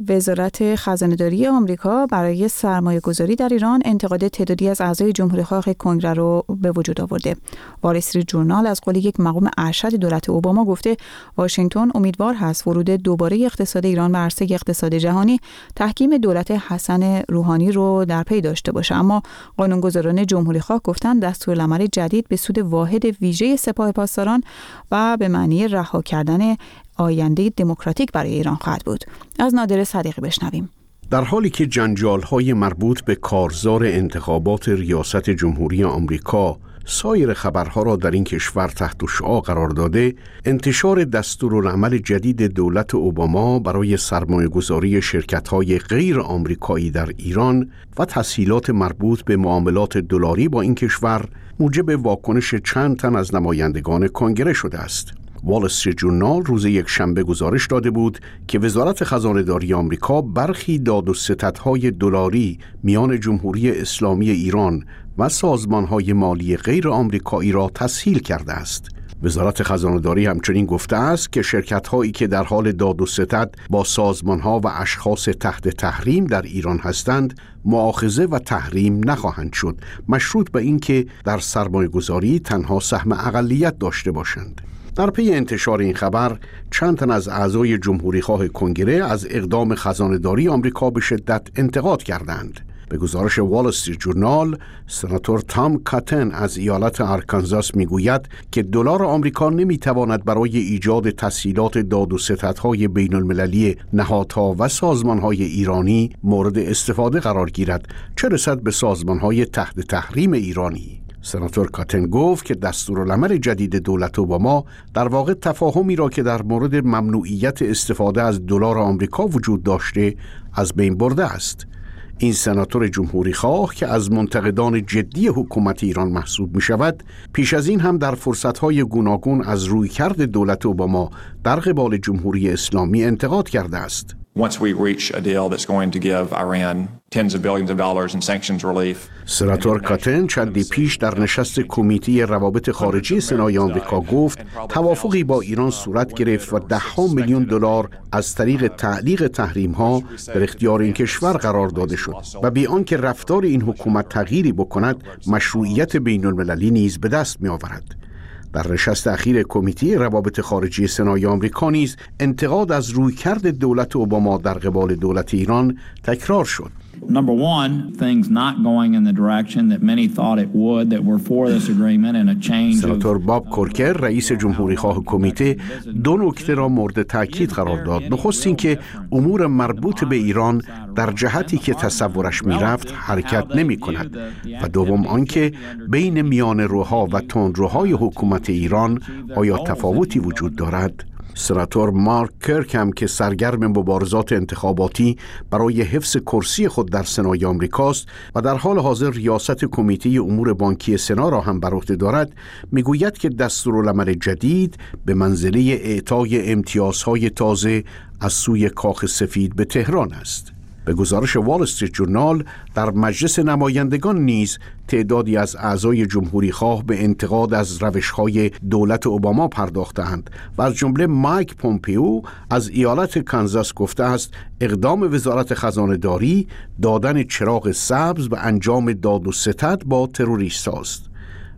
وزارت خزانه‌داری آمریکا برای سرمایه‌گذاری در ایران انتقاد تعدادی از اعضای جمهوری‌خواه کنگره رو به وجود آورده. وال استریت جورنال از قول یک مقام ارشد دولت اوباما گفته واشنگتن امیدوار هست ورود دوباره اقتصاد ایران به عرصه اقتصاد جهانی تحکیم دولت حسن روحانی رو در پی داشته باشه، اما قانونگذاران جمهوری‌خواه گفتن دستورالعمل جدید به سود واحد ویژه سپاه پاسداران و به معنی رها کردن آینده دموکراتیک برای ایران خواهد بود. از نادر صدیقی بشنویم. در حالی که جنجال‌های مربوط به کارزار انتخابات ریاست جمهوری آمریکا سایر خبرها را در این کشور تحت شعاع قرار داده، انتشار دستورالعمل جدید دولت اوباما برای سرمایه‌گذاری شرکت‌های غیر آمریکایی در ایران و تسهیلات مربوط به معاملات دلاری با این کشور موجب واکنش چند تن از نمایندگان کنگره شده است. وال استریت جورنال روز یک شنبه گزارش داده بود که وزارت خزانه‌داری آمریکا برخی داد و ستدهای دلاری میان جمهوری اسلامی ایران و سازمان‌های مالی غیر آمریکایی را تسهیل کرده است. وزارت خزانه‌داری همچنین گفته است که شرکت‌هایی که در حال داد و ستد با سازمان‌ها و اشخاص تحت تحریم در ایران هستند، مؤاخذه و تحریم نخواهند شد، مشروط به اینکه در سرمایه‌گذاری تنها سهم اقلیت داشته باشند. در پی انتشار این خبر، چند تن از اعضای جمهوری‌خواه کنگره از اقدام خزانه‌داری آمریکا به شدت انتقاد کردند. به گزارش وال استریت جورنال، سناتور تام کاتن از ایالت آرکانزاس میگوید که دلار آمریکا نمیتواند برای ایجاد تسهیلات داد و ستدهای بین المللی نهادها و سازمانهای ایرانی مورد استفاده قرار گیرد، چه رسد به سازمانهای تحت تحریم ایرانی. سناتور کاتن گفت که دستورالعمل جدید دولت اوباما در واقع تفاهمی را که در مورد ممنوعیت استفاده از دلار آمریکا وجود داشته از بین برده است. این سناتور جمهوری خواه که از منتقدان جدی حکومت ایران محسوب می شود، پیش از این هم در فرصتهای گوناگون از رویکرد دولت اوباما در قبال جمهوری اسلامی انتقاد کرده است. Once we reach a deal that's going to give Iran tens of billions of dollars in sanctions relief. سناتور کاتن چندی پیش در نشست کمیته روابط خارجی سنای آمریکا گفت توافقی با ایران صورت گرفت و ده ها میلیون دلار از طریق تعلیق تحریم ها در اختیار این کشور قرار داده شد و بی آنکه رفتار این حکومت تغییری بکند مشروعیت بین المللی نیز به دست می آورد. در نشست اخیر کمیته روابط خارجی سنای آمریکا نیز انتقاد از رویکرد دولت اوباما در قبال دولت ایران تکرار شد. Number one, things not going in the direction that many thought it would, that were for this agreement and a change. سناتور باب کورکر رئیس جمهوری خواه کمیته دو نکته را مورد تاکید قرار داد. نخست اینکه امور مربوط به ایران در جهتی که تصورش میرفت حرکت نمی کند و دوم آنکه بین میان روها و تندروهای حکومت ایران آیا تفاوتی وجود دارد. سناتور مارک کرک هم که سرگرم مبارزات انتخاباتی برای حفظ کرسی خود در سنای آمریکاست و در حال حاضر ریاست کمیته امور بانکی سنا را هم بر عهده دارد، میگوید که دستورالعمل جدید به منزله اعطای امتیازهای تازه از سوی کاخ سفید به تهران است. به گزارش وال استریت جورنال، در مجلس نمایندگان نیز تعدادی از اعضای جمهوری خواه به انتقاد از روش‌های دولت اوباما پرداختند و از جمله مایک پومپئو از ایالت کانزاس گفته است اقدام وزارت خزانه‌داری دادن چراغ سبز به انجام داد و ستد با تروریست است.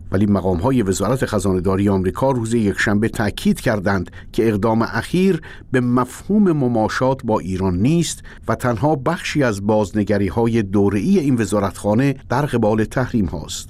ولی مقام‌های وزارت خزانه‌داری آمریکا روز یکشنبه تأکید کردند که اقدام اخیر به مفهوم مماشات با ایران نیست و تنها بخشی از بازنگری‌های دوره‌ای این وزارتخانه در قبال تحریم هاست.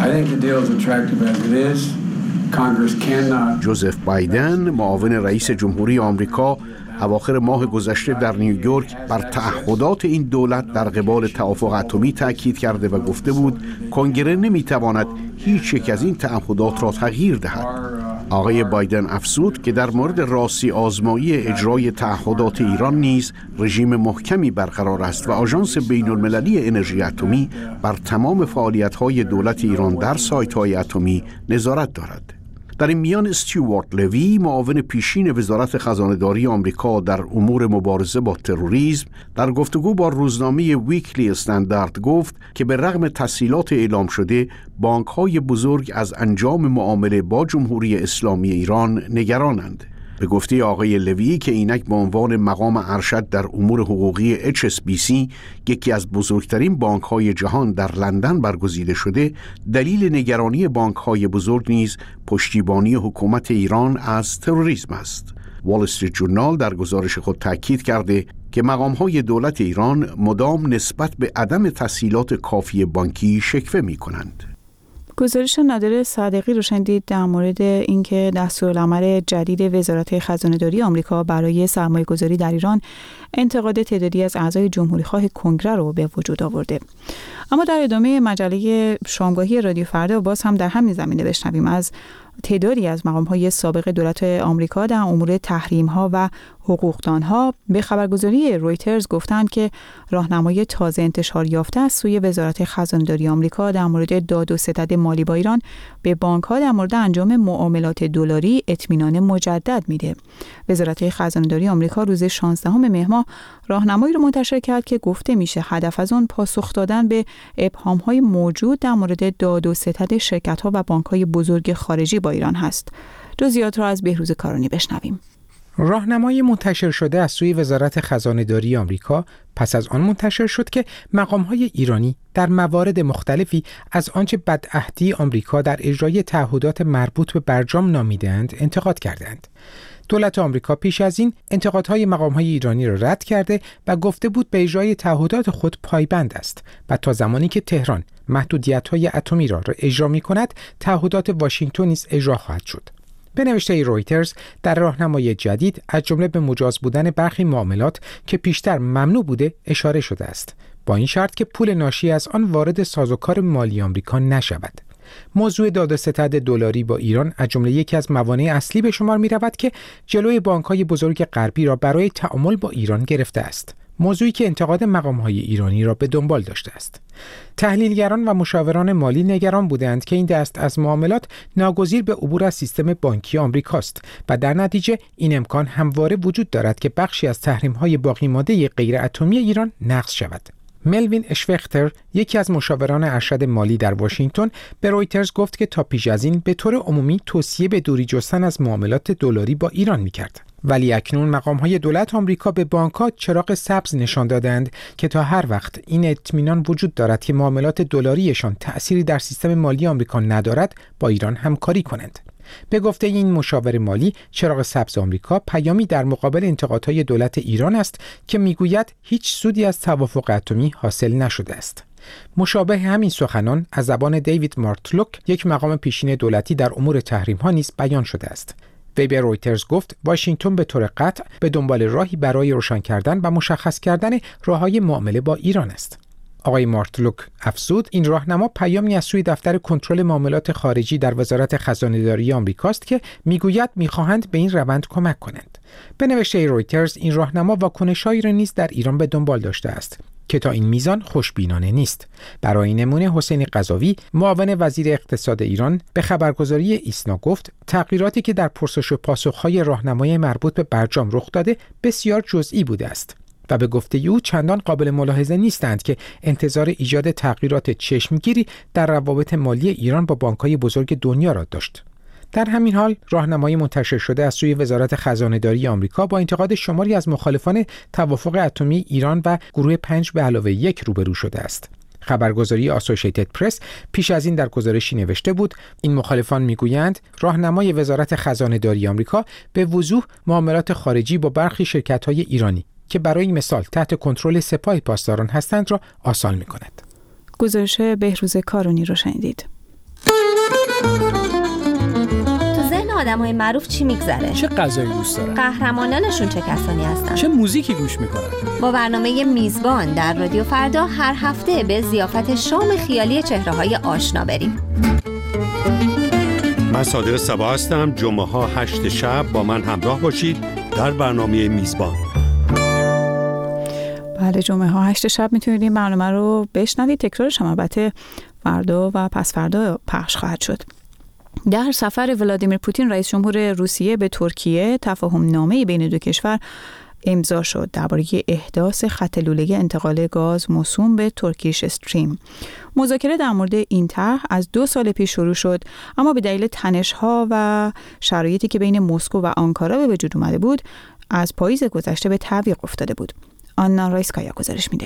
جوزف بایدن، معاون رئیس جمهوری آمریکا، اواخر ماه گذشته در نیویورک بر تعهدات این دولت در قبال توافق اتمی تاکید کرده و گفته بود کنگره نمیتواند هیچ یک از این تعهدات را تغییر دهد. آقای بایدن افزود که در مورد راستی آزمایی اجرای تعهدات ایران نیز رژیم محکمی برقرار است و آژانس بین المللی انرژی اتمی بر تمام فعالیت‌های دولت ایران در سایت‌های اتمی نظارت دارد. در این میان استیوارت لوی، معاون پیشین وزارت خزانه‌داری آمریکا در امور مبارزه با تروریسم، در گفتگو با روزنامه ویکلی استاندارد گفت که به رغم تسهیلات اعلام شده، بانک‌های بزرگ از انجام معامله با جمهوری اسلامی ایران نگرانند. به گفته آقای لوی که اینک به عنوان مقام ارشد در امور حقوقی اچ اس بی سی، یکی از بزرگترین بانک‌های جهان در لندن برگزیده شده، دلیل نگرانی بانک‌های بزرگ نیز پشتیبانی حکومت ایران از تروریسم است. وال استریت جورنال در گزارش خود تاکید کرده که مقام‌های دولت ایران مدام نسبت به عدم تسهیلات کافی بانکی شکوه می‌کنند. گزارش نادر صادقی رو شنیدید در مورد اینکه دستورالعمل جدید وزارت خزانه‌داری آمریکا برای سرمایه‌گذاری در ایران انتقاد تعدادی از اعضای جمهوری‌خواه کنگره رو به وجود آورده. اما در ادامه مجله شامگاهی رادیو فردا باز هم در همین زمینه بشنویم از تعدادی از مقام‌های سابق دولت آمریکا در امور تحریم‌ها و حقوقدانها به خبرگزاری رویترز گفتند که راهنمای تازه انتشار یافته از سوی وزارت خزانه‌داری آمریکا در مورد داد و ستد مالی با ایران به بانک‌ها در مورد انجام معاملات دلاری اطمینان مجدد میده. وزارت خزانه‌داری آمریکا روز شانزدهم مهر ماه راهنمایی رو منتشر کرد که گفته میشه هدف از اون پاسخ دادن به ابهام‌های موجود در مورد داد و ستد شرکت‌ها و بانک‌های بزرگ خارجی با ایران هست. جزئیات را از بهروز کارانی بشنویم. راهنمای منتشر شده از سوی وزارت خزانه‌داری آمریکا پس از آن منتشر شد که مقام‌های ایرانی در موارد مختلفی از آنچه بدعهدی آمریکا در اجرای تعهدات مربوط به برجام نامیدند انتقاد کردند. دولت آمریکا پیش از این انتقادهای مقام‌های ایرانی را رد کرده و گفته بود به اجرای تعهدات خود پایبند است و تا زمانی که تهران محدودیت‌های اتمی را, را اجرا می‌کند تعهدات واشنگتن نیز اجرا خواهد شد. به نوشته رویترز در راهنمای جدید از جمله به مجاز بودن برخی معاملات که پیشتر ممنوع بوده اشاره شده است، با این شرط که پول ناشی از آن وارد سازوکار مالی آمریکا نشود. موضوع داد و ستد دلاری با ایران از جمله یکی از موانع اصلی به شمار می رود که جلوی بانک‌های بزرگ غربی را برای تعامل با ایران گرفته است، موضوعی که انتقاد مقام‌های ایرانی را به دنبال داشته است. تحلیلگران و مشاوران مالی نگران بودند که این دست از معاملات ناگزیر به عبور از سیستم بانکی آمریکاست و در نتیجه این امکان همواره وجود دارد که بخشی از تحریم‌های باقی مانده غیر اتمی ایران نقض شود. ملوین اشوختر، یکی از مشاوران ارشد مالی در واشنگتن، به رویترز گفت که تا پیش از این به طور عمومی توصیه به دوری جستن از معاملات دلاری با ایران می‌کرد. ولی اکنون مقام‌های دولت آمریکا به بانک‌ها چراغ سبز نشان دادند که تا هر وقت این اطمینان وجود دارد که معاملات دلاریشان تأثیری در سیستم مالی آمریکا ندارد، با ایران همکاری کنند. به گفته این مشاور مالی، چراغ سبز آمریکا پیامی در مقابل انتقادهای دولت ایران است که میگوید هیچ سودی از توافق اتمی حاصل نشده است. مشابه همین سخنان از زبان دیوید مارتلوک، یک مقام پیشین دولتی در امور تحریم‌ها نیز بیان شده است. وی به رویترز گفت واشنگتن به طور قطع به دنبال راهی برای روشن کردن و مشخص کردن راه‌های معامله با ایران است. آقای مارتلوک افزود این راهنما پیامی از سوی دفتر کنترل معاملات خارجی در وزارت خزانه‌داری آمریکاست که میگوید میخواهند به این روند کمک کنند. به نوشته رویترز این راهنما واکنش‌هایی را نیز در ایران به دنبال داشته است که تا این میزان خوشبینانه نیست. برای نمونه حسین قضاوی، معاون وزیر اقتصاد ایران، به خبرگزاری ایسنا گفت تغییراتی که در پرسش و پاسخ‌های راهنمای مربوط به برجام رخ داده بسیار جزئی بوده است و به گفته او چندان قابل ملاحظه نیستند که انتظار ایجاد تغییرات چشمگیری در روابط مالی ایران با بانک‌های بزرگ دنیا را داشت. در همین حال راهنمایی منتشر شده از سوی وزارت خزانه‌داری آمریکا با انتقاد شماری از مخالفان توافق اتمی ایران و گروه پنج به علاوه یک روبرو شده است. خبرگزاری آسوشیتد پرس پیش از این در گزارشی نوشته بود این مخالفان میگویند راهنمای وزارت خزانه‌داری آمریکا به وضوح معاملات خارجی با برخی شرکت‌های ایرانی که برای مثال تحت کنترل سپاه پاسداران هستند را آسان می‌کند. گزارش بهروز کارونی رو شنیدید. آدم‌های معروف چی میگذره؟ چه غذایی دوست دارن؟ قهرمانانشون چه کسانی هستن؟ چه موزیکی گوش میکنن؟ با برنامه میزبان در رادیو فردا هر هفته به ضیافت شام خیالی چهره‌های آشنا بریم. من صادق صبا هستم. جمعه ها هشت شب با من همراه باشید در برنامه میزبان. بله، جمعه ها هشت شب میتونید این برنامه رو بشنوید. تکرارش هم البته فردا و پس فردا پخش خواهد شد. در سفر ولادیمیر پوتین رئیس جمهور روسیه به ترکیه تفاهم نامه‌ای بین دو کشور امضا شد درباره احداث خط لوله انتقال گاز موسوم به ترکیش استریم. مذاکره در مورد این طرح از دو سال پیش شروع شد، اما به دلیل تنش‌ها و شرایطی که بین مسکو و آنکارا به وجود اومده بود از پاییز گذشته به تعویق افتاده بود. آنا رایسکایا گزارش میده.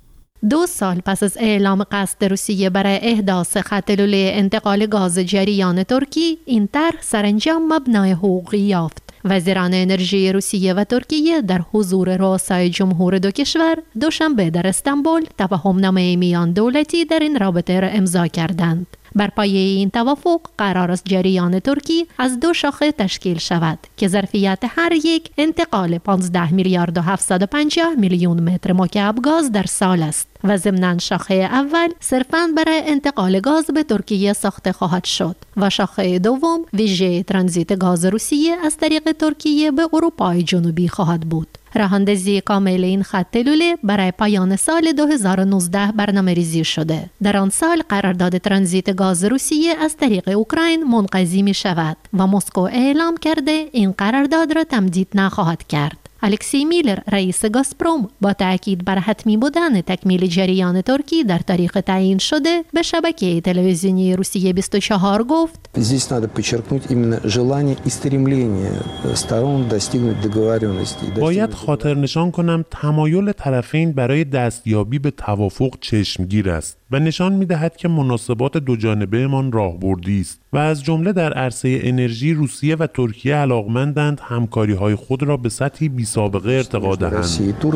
دو سال پس از اعلام قصد روسیه برای احداث خط لوله انتقال گاز جریان ترکی، این طرح سرانجام مبنای حقوقی یافت. وزیران انرژی روسیه و ترکیه در حضور رؤسای جمهور دو کشور دوشنبه در استانبول تفاهم‌نامه میان دولتی در این رابطه را امضا کردند. بر پایه این توافق قرار است جریان ترکی از دو شاخه تشکیل شود که ظرفیت هر یک انتقال پانزده میلیارد و هفتصد و پنجاه میلیون متر مکعب گاز در سال است و ضمناً شاخه اول صرفاً برای انتقال گاز به ترکیه ساخته خواهد شد و شاخه دوم ویژه ترانزیت گاز روسیه از طریق ترکیه به اروپای جنوبی خواهد بود. راهاندازی کامل این خط لوله برای پایان سال دو هزار و نوزده برنامه‌ریزی شده. در آن سال قرارداد ترانزیت گاز روسیه از طریق اوکراین منقضی می شود و مسکو اعلام کرده این قرارداد را تمدید نخواهد کرد. الکسی میلر رئیس گازپروم با تأکید بر حتمی بودن تکمیل جریان ترکی در تاریخ تعیین شده به شبکه تلویزیونی روسیه بیست و چهار گفت: Здесь надо подчеркнуть именно желание и стремление сторон достигнуть договоренности. باید خاطر نشان کنم تمایل طرفین برای دستیابی به توافق چشمگیر است و نشان می‌دهد که مناسبات دو جانبه‌مان راهبردی است و از جمله در عرصه انرژی روسیه و ترکیه علاقمندند همکاری‌های خود را به سطحی بی‌سابقه ارتقا دهند.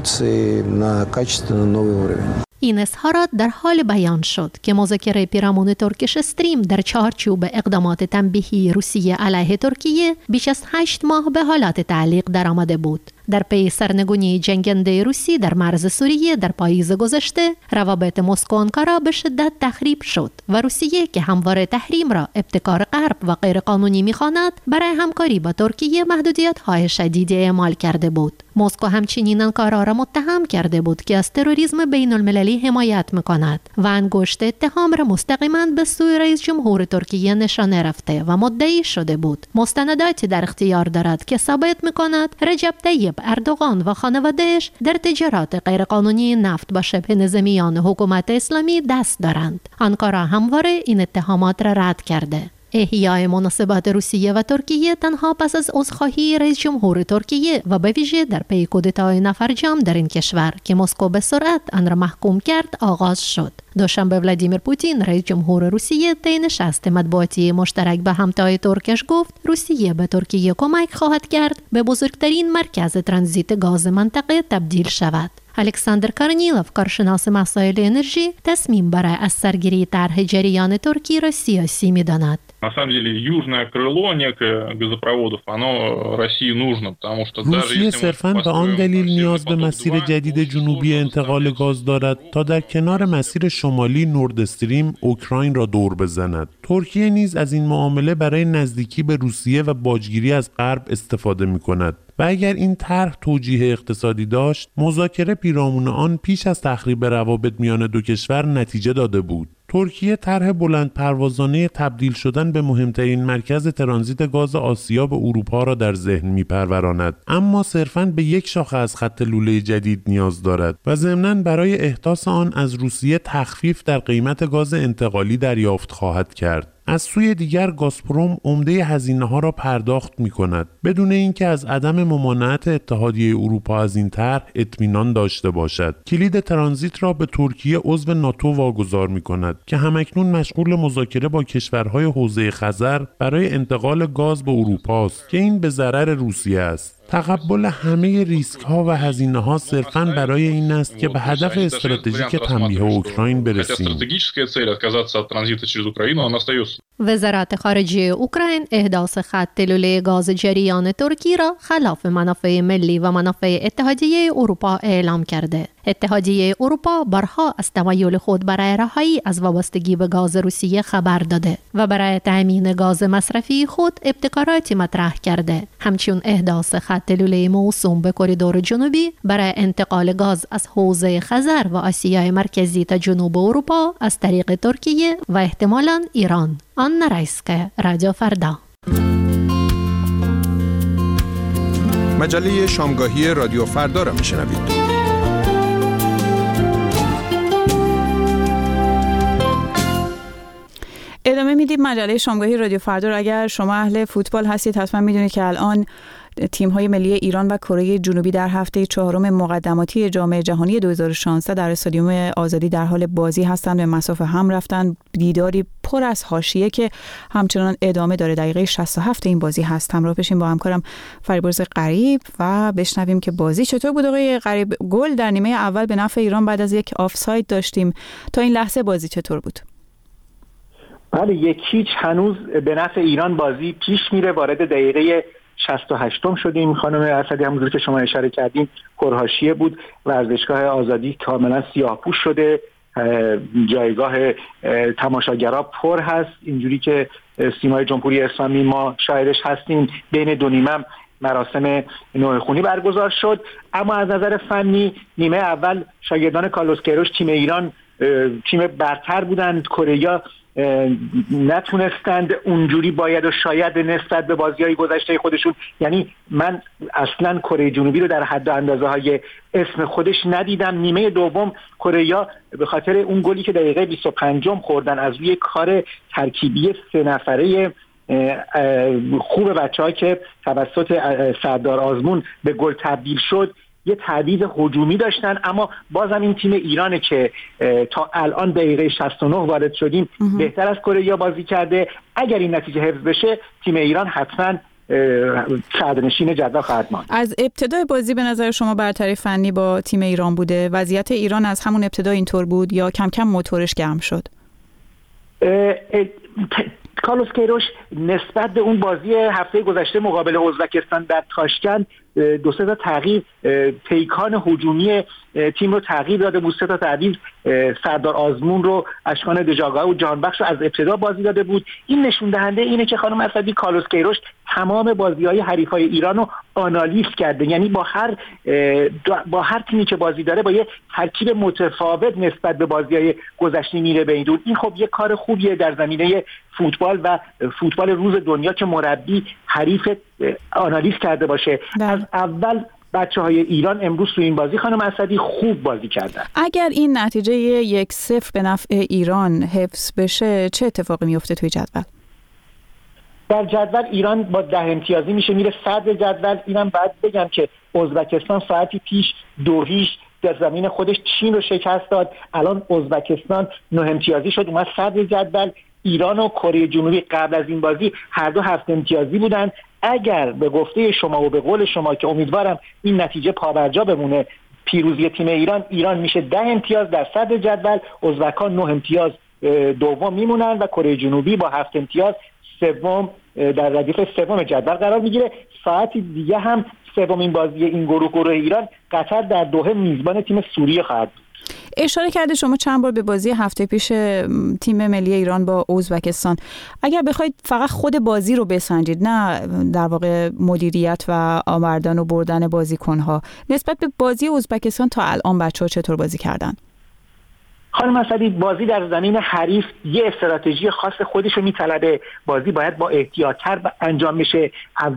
این اظهارات در حال بیان شد که مذاکره پیرامون ترکیش استریم در چارچوب اقدامات تنبیهی روسیه علیه ترکیه بیش از هشت ماه به حالت تعلیق درآمده بود. در پی سرنگونی جنگنده روسی در مرز سوریه در پاییز گذشته، روابط مسکو و آنکارا به شدت تخریب شد و روسیه که همواره تحریم را ابتکار غرب و غیرقانونی می‌خواند، برای همکاری با ترکیه محدودیت‌های شدیدی اعمال کرده بود. مسکو همچنین آنکارا را متهم کرده بود که از تروریسم بین‌المللی حمایت می‌کند و انگشت اتهام را مستقیما به سوی رئیس جمهور ترکیه نشانه رفته و مدعی شده بود. مستنداتی در اختیار دارد که ثابت می‌کند رجب طیب اردوغان و خانواده‌اش در تجارت غیرقانونی نفت با شبه نظامیان حکومت اسلامی دست دارند. آنکارا همواره این اتهامات را رد کرده. احیای مناسبات روسیه و ترکیه تنها پس از عذرخواهی رئیس جمهور ترکیه و به ویژه در پی کودتای نفرجام در این کشور که مسکو به سرعت آن را محکوم کرد آغاز شد. دوشنبه ولادیمیر پوتین رئیس جمهور روسیه طی نشست مطبوعاتی مشترک به همتای ترکش گفت روسیه به ترکیه کمک خواهد کرد به بزرگترین مرکز ترانزیت گاز منطقه تبدیل شود. الکساندر کارنیلوف، کارشناس مسائل انرژی، تصمیم برای از سرگیری طرح جریان ترکی را سیاسی می‌داند. На самом деле южное крыло некое газопроводов, оно России нужно, потому что روسیه صرفاً به آن دلیل نیاز به مسیر جدید جنوبی انتقال گاز دارد تا در کنار مسیر شمالی نورد استریم اوکراین را دور بزند. ترکیه نیز از این معامله برای نزدیکی به روسیه و باجگیری از غرب استفاده می‌کند. و اگر این طرح توجیه اقتصادی داشت، مذاکره پیرامون آن پیش از تخریب روابط میان دو کشور نتیجه داده بود. ترکیه طرح بلند پروازانه تبدیل شدن به مهمترین مرکز ترانزیت گاز آسیا به اروپا را در ذهن می‌پروراند، اما صرفاً به یک شاخه از خط لوله جدید نیاز دارد و ضمناً برای احداث آن از روسیه تخفیف در قیمت گاز انتقالی دریافت خواهد کرد. از سوی دیگر گازپروم عمده هزینه ها را پرداخت می کند بدون اینکه از عدم ممانعت اتحادیه اروپا از این طرح اطمینان داشته باشد. کلید ترانزیت را به ترکیه عضو ناتو واگذار می کند که همکنون مشغول مذاکره با کشورهای حوزه خزر برای انتقال گاز به اروپا است که این به ضرر روسیه است. تقبل همه ریسک ها و هزینه ها صرفاً برای این است که به هدف استراتژیک تنبیه اوکراین برسیم. وزارت خارجه اوکراین احداث خط لوله گاز جریان ترکی را خلاف منافع ملی و منافع اتحادیه اروپا اعلام کرده. اتحادیه اروپا بارها از تمایل خود برای رهایی از وابستگی به گاز روسیه خبر داده و برای تأمین گاز مصرفی خود ابتکاراتی مطرح کرده. همچنین احداث خط لوله موسوم به کریدور جنوبی برای انتقال گاز از حوزه خزر و آسیای مرکزی تا جنوب اروپا از طریق ترکیه و احتمالاً ایران. آنا رایسکه، رادیو فردا. مجله شامگاهی رادیو فردا را میشنوید. ادامه میدیم مجله شامگاهی رادیو فردا. اگر شما اهل فوتبال هستید حتما میدونید که الان تیم‌های ملی ایران و کره جنوبی در هفته چهارم مقدماتی جام جهانی دو هزار و شانزده در استادیوم آزادی در حال بازی هستند. به مسافه هم رفتن. دیداری پر از حاشیه که همچنان ادامه داره. دقیقه شصت و هفت این بازی هست. همراه بشیم با همکارم فریبرز غریب و بشنویم که بازی چطور بود. آقای غریب، گل در نیمه اول به نفع ایران بعد از یک آفساید داشتیم. تا این لحظه بازی چطور بود؟ بله، یک هیچ هنوز به نفع ایران بازی پیش میره. وارد دقیقه شصت و هشتم شدیم. خانم اسدی، همونجور که شما اشاره کردین، پرحاشیه بود. ورزشگاه آزادی کاملا سیاه‌پوش شده. جایگاه تماشاگرها پر هست. اینجوری که سیمای جمهوری اسلامی ما شاهدش هستیم. بین دو نیمه مراسم نوحه‌خوانی برگزار شد. اما از نظر فنی نیمه اول شاگردان کارلوس کیروش تیم ایران تیم برتر بودند. کره‌ها نتونستند اونجوری باید و شاید نسبت به بازی‌های گذشته خودشون، یعنی من اصلا کره جنوبی رو در حد و اندازه های اسم خودش ندیدم. نیمه دوم کره‌ها به خاطر اون گلی که دقیقه بیست و پنجم خوردن از روی کار ترکیبی سه نفره خوب بچه‌ها که توسط سردار آزمون به گل تبدیل شد، یه تعویض هجومی داشتن. اما بازم این تیم ایرانه که تا الان دقیقه شصت و نه وارد شدیم بهتر از کره بازی کرده. اگر این نتیجه حفظ بشه تیم ایران حتما صدرنشین جدول خواهد ماند. از ابتدای بازی به نظر شما برتری فنی با تیم ایران بوده؟ وضعیت ایران از همون ابتدا اینطور بود یا کم کم موتورش گرم شد؟ کارلوس کیروش نسبت به اون بازی هفته گذشته مقابل ازبکستان در تاشکند دو سه تا تغییر پیکان هجومی تیم رو تغییر داده بود. سه تا تعویض سردار آزمون رو، اشکان دژاگاه و جهانبخش رو از ابتدا بازی داده بود. این نشون دهنده اینه که خانم اسدی، کارلوس کیروش تمام بازی‌های حریفای ایران رو آنالیز کرده. یعنی با هر با هر تیمی که بازی داره با یه ترکیب متفاوت نسبت به بازی‌های گذشته میره بیرون. این خب یه کار خوبیه در زمینه فوتبال و فوتبال روز دنیا که مربی حریف آنالیز کرده باشه. از اول بچه‌های ایران امروز تو این بازی خانم اسدی خوب بازی کردن. اگر این نتیجه یک صفر به نفع ایران حفظ بشه چه اتفاقی میفته توی جدول؟ در جدول ایران با ده امتیازی میشه میره صدر جدول. اینم بعد بگم که ازبکستان ساعتی پیش دو هیچ در زمین خودش چین رو شکست داد. الان ازبکستان نه امتیازی شد اومد صدر جدول. ایران و کره جنوبی قبل از این بازی هر دو هفت امتیازی بودن. اگر به گفته شما و به قول شما که امیدوارم این نتیجه پابرجا بمونه، پیروزی تیم ایران، ایران میشه ده امتیاز در صدر جدول، ازبکان نه امتیاز دوم میمونن و کره جنوبی با هفت امتیاز سوم در ردیف سوم جدول قرار میگیره. ساعتی دیگه هم سومین بازی این گروه گروه ایران قطر در دوحه میزبان تیم سوریه خواهد بود. اشاره کرده شما چند بار به بازی هفته پیش تیم ملی ایران با ازبکستان. اگر بخواید فقط خود بازی رو بسنجید، نه در واقع مدیریت و آوردن و بردن بازیکن‌ها، نسبت به بازی ازبکستان تا الان بچه‌ها چطور بازی کردن؟ خانم اسدی، بازی در زمین حریف یه استراتژی خاص خودش رو میطلبه. بازی باید با احتیاط‌تر انجام بشه. اول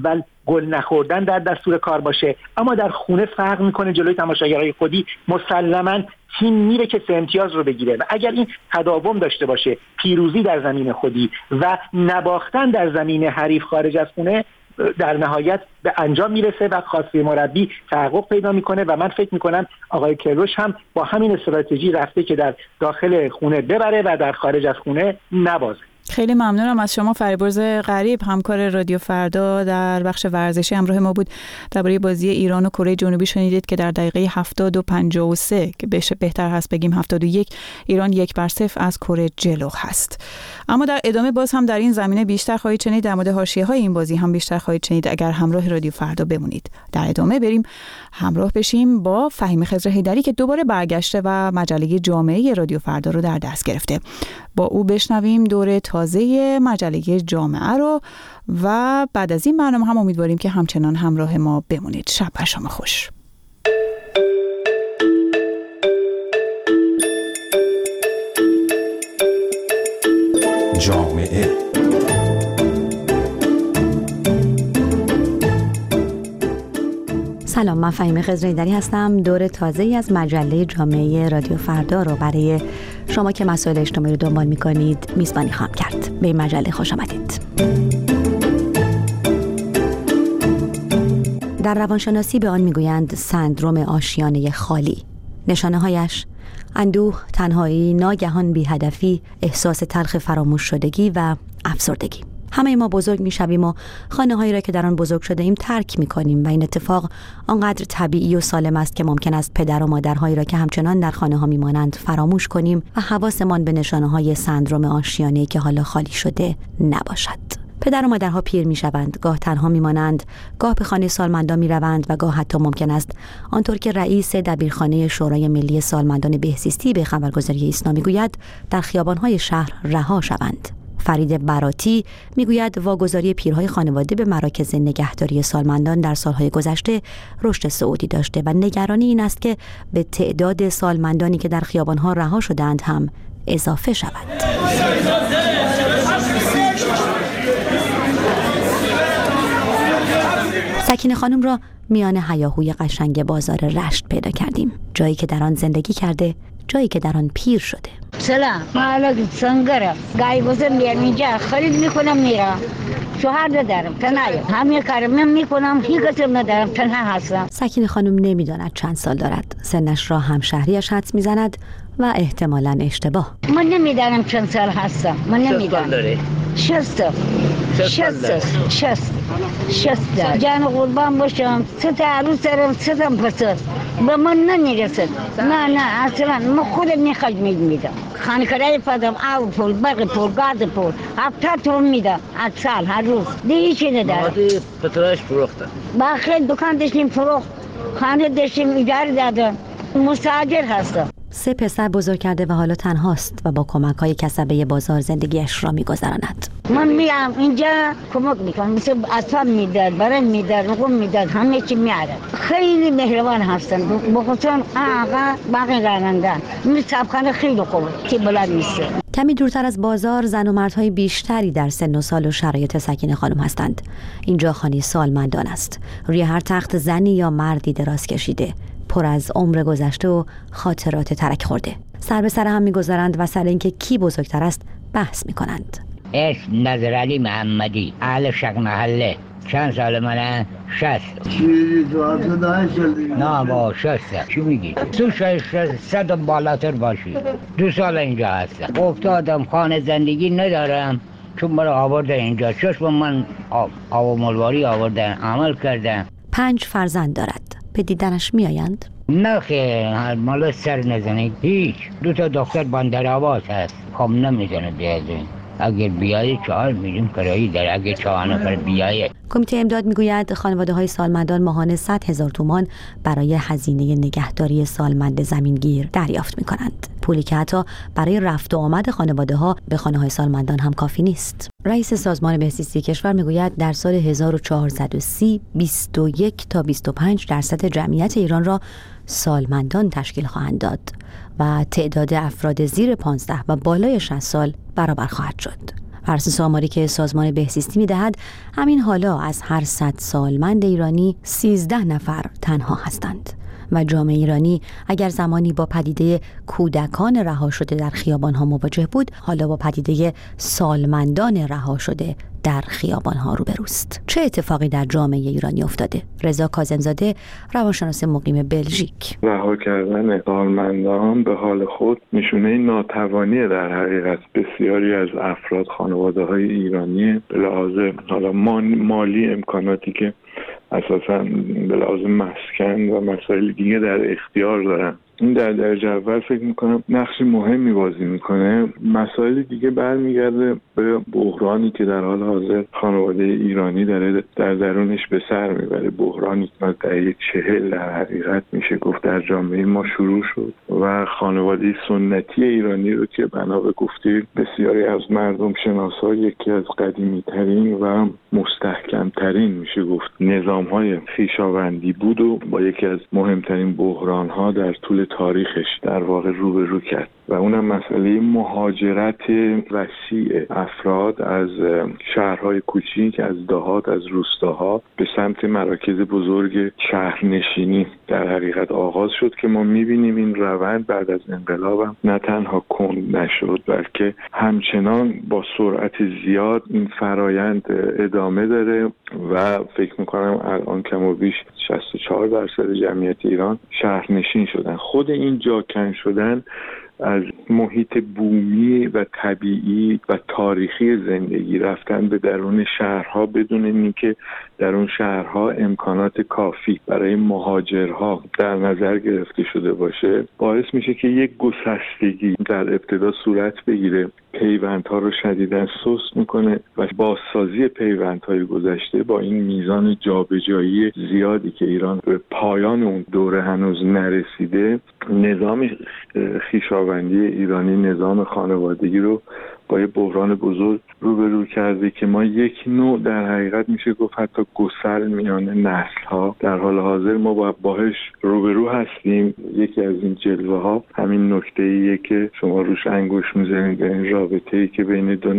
گل نخوردن در دستور کار باشه، اما در خونه فرق میکنه. جلوی تماشاگرای خودی مسلماً تیم میره که سه امتیاز رو بگیره و اگر این تداوم داشته باشه، پیروزی در زمین خودی و نباختن در زمین حریف خارج از خونه، در نهایت به انجام میرسه و خواسته مربی تحقق پیدا میکنه. و من فکر میکنم آقای کیروش هم با همین استراتژی رفته که در داخل خونه ببره و در خارج از خونه نبازه. خیلی ممنونم از شما. فریبرز غریب، همکار رادیو فردا در بخش ورزشی همراه ما بود. درباره بازی ایران و کره جنوبی شنیدید که در دقیقه هفتاد و پنجاه و سه که بشه بهتر هست بگیم هفتاد و یک، ایران یک بر صفر از کره جلو هست. اما در ادامه باز هم در این زمینه بیشتر خواهید شنید، در مورد حاشیه‌های این بازی هم بیشتر خواهید شنید اگر همراه رادیو فردا بمونید. در ادامه بریم همراه بشیم با فهیم خضر حیدری که دوباره برگشته و مجله جامعه رادیو فردا رو در دست گرفته. با او بشنویم دور تازه مجله جامعه رو و بعد از این برنامه هم امیدواریم که همچنان همراه ما بمونید. شب بر شما خوش. جامعه سلام، من فهیم خضر حیدری هستم. دور تازه‌ای از مجله جامعه رادیو فردا رو برای شما که مسائل اجتماعی رو دنبال می‌کنید میزبانی خواهم کرد. به این مجله خوش آمدید. در روانشناسی به آن میگویند سندروم آشیانه خالی. نشانه‌هایش اندوه، تنهایی، ناگهان بی‌هدفی، احساس تلخ فراموش شدگی و افسردگی. همه ما بزرگ می‌شویم و خانه‌هایی را که در آن بزرگ شده ایم ترک می‌کنیم و این اتفاق آنقدر طبیعی و سالم است که ممکن است پدر و مادرهایی را که همچنان در خانه‌ها می‌مانند فراموش کنیم و حواسمان به نشانه‌های سندروم آشیانه‌ای که حالا خالی شده نباشد. پدر و مادرها پیر می‌شوند، گاه تنها می‌مانند، گاه به خانه سالمندان می‌روند و گاه حتی ممکن است آنطور که رئیس دبیرخانه شورای ملی سالمندان بهزیستی به خبرگزاری ایسنا می‌گوید در خیابان‌های شهر رها شوند. فرید براتی میگوید واگذاری پیرهای خانواده به مراکز نگهداری سالمندان در سالهای گذشته رشد صعودی داشته و نگرانی این است که به تعداد سالمندانی که در خیابانها رها شدند هم اضافه شود. سکینه خانم را میان هیاهوی قشنگ بازار رشت پیدا کردیم، جایی که در آن زندگی کرده، جایی که در آن پیر شده. سلام، ما الان سنگرم، گاهی وزن میام اینجا خرید میکنم میرم. شوهر ندارم، تنهایم. همه کارم میکنم، هیچ کسی ندارم، تنها هستم. سکینه خانم نمیداند چند سال دارد. سنش را همشهریش حدس میزند و احتمالاً اشتباه. من نمیدانم چند سال هستم. من نمیدانم. شست. شست. شست. شست. جان قربان باشم. ست عروس دارم، ستم پسر. به من نمیرسد. نه نه اصلا من خودم میخواد میدم. خانه‌کارای فدام آب پول، برق پول، گاز پول، هفتاد تومن میدم. هر سال هر روز. دیگه چی ندارم. مادی پترش فروخته. با خیلی دکان داشتیم فروخت. خانه داشتیم ایجار دادم. مستاجر هستم. سه پسر بزرگ کرده و حالا تنهاست و با کمک‌های کسبه بازار زندگیش را می‌گذراند. من میام اینجا کمک میکنم، مثل اطفال میداد، برای میداد، نقوم میداد، همه چی میاره. خیلی مهربان هستن، بخصوص آقا باقی راننده. این صاحبخانه خیلی خوبه، که بلند نیست. کمی دورتر از بازار زن و مردهای بیشتری در سن و سال و شرایط سکینه خانم هستند. اینجا خانه سالمندان است. روی هر تخت زنی یا مردی دراز کشیده، پر از عمر گذشته و خاطرات ترک خورده. سر به سر هم می‌گذارند و سر اینکه کی بزرگتر است بحث می‌کنند. اسم نظرعلی محمدی، اهل شق محله. چند سال منه؟ شست. چی دوازده دهه شدی؟ نه با شسته. چی میگی؟ تو شست صد بالاتر باشی. دو سال اینجا هستم. افتادم خانه زندگی ندارم. چون مرا آورده اینجا. چشم من آواملواری آورده عمل کردم. پنج فرزند دارد. به دیدنش میآیند؟ نه خیر، مال سر نزنید هیچ. دو تا دختر بندر آواز هست، خب نمیزنه بیادین. اگر بیایی چهار میلیون کرایی داره، اگر چهار نفر بیایی. کمیته امداد میگوید خانواده های سالمندان ماهانه صد هزار تومان برای هزینه نگهداری سالمند زمینگیر دریافت میکنند. پولی که حتی برای رفت و آمد خانواده ها به خانه های سالمندان هم کافی نیست. رئیس سازمان بهزیستی کشور میگوید در سال هزار و چهارصد و سی بیست و یک تا بیست و پنج درصد جمعیت ایران را سالمندان تشکیل خواهند داد و تعداد افراد زیر پانزده و بالای شصت سال برابر خواهد شد. بر اساس آماری که سازمان بهزیستی می‌دهد، همین حالا از هر صد سالمند ایرانی سیزده نفر تنها هستند. و جامعه ایرانی اگر زمانی با پدیده کودکان رها شده در خیابان‌ها مواجه بود، حالا با پدیده سالمندان رها شده در خیابان‌ها روبروست. چه اتفاقی در جامعه ایرانی افتاده؟ رضا کاظم‌زاده، روانشناس مقیم بلژیک: رها کردن سالمندان به حال خود نشونه ناتوانی در حقیقت بسیاری از افراد، خانواده‌های ایرانی به لحاظ حالا مالی، امکاناتی که اساساً به لحاظ مسکن و مسائل دیگه در اختیار دارن. این در درجه اول فکر میکنم نقش مهمی بازی میکنه. مسائل دیگه برمیگرده به بحرانی که در حال حاضر خانواده ایرانی داره در درونش به سر میبره. بحرانی که از دهه چهل در حقیقت میشه گفت در جامعه ما شروع شد و خانواده سنتی ایرانی رو که بنا به گفته بسیاری از مردم شناسا یکی از قدیمی ترین و مستحکم ترین میشه گفت نظام های خویشاوندی بود و با یکی از مهمترین بحران ها در طول تاریخش در واقع روبرو کرد و اونم مسئله مهاجرت وسیع افراد از شهرهای کوچیک، از دهات، از روستاها به سمت مراکز بزرگ شهرنشینی در حقیقت آغاز شد که ما میبینیم این روند بعد از انقلاب هم نه تنها کند نشد بلکه همچنان با سرعت زیاد این فرایند ادامه داره و فکر میکنم الان کم و بیش شصت و چهار درصد جمعیت ایران شهرنشین شدن. خود این جاکن شدن از محیط بومی و طبیعی و تاریخی زندگی رفتن به درون شهرها بدون اینکه در اون شهرها امکانات کافی برای مهاجرها در نظر گرفته شده باشه، باعث میشه که یک گسستگی در ابتدا صورت بگیره، پیوندها رو شدیداً سست میکنه و بازسازی پیوندهای گذشته با این میزان جابجایی زیادی که ایران به پایان اون دوره هنوز نرسیده، نظام خویشاوندی ایرانی، نظام خانوادگی رو با یه بحران بزرگ روبرو کرده که ما یک نوع در حقیقت میشه گفت حتی گسل میان نسل ها در حال حاضر ما با باهاش روبرو هستیم. یکی از این جلوه ها همین نکته ایه که شما روش انگوش میزنید، به این رابطه ای که بین دو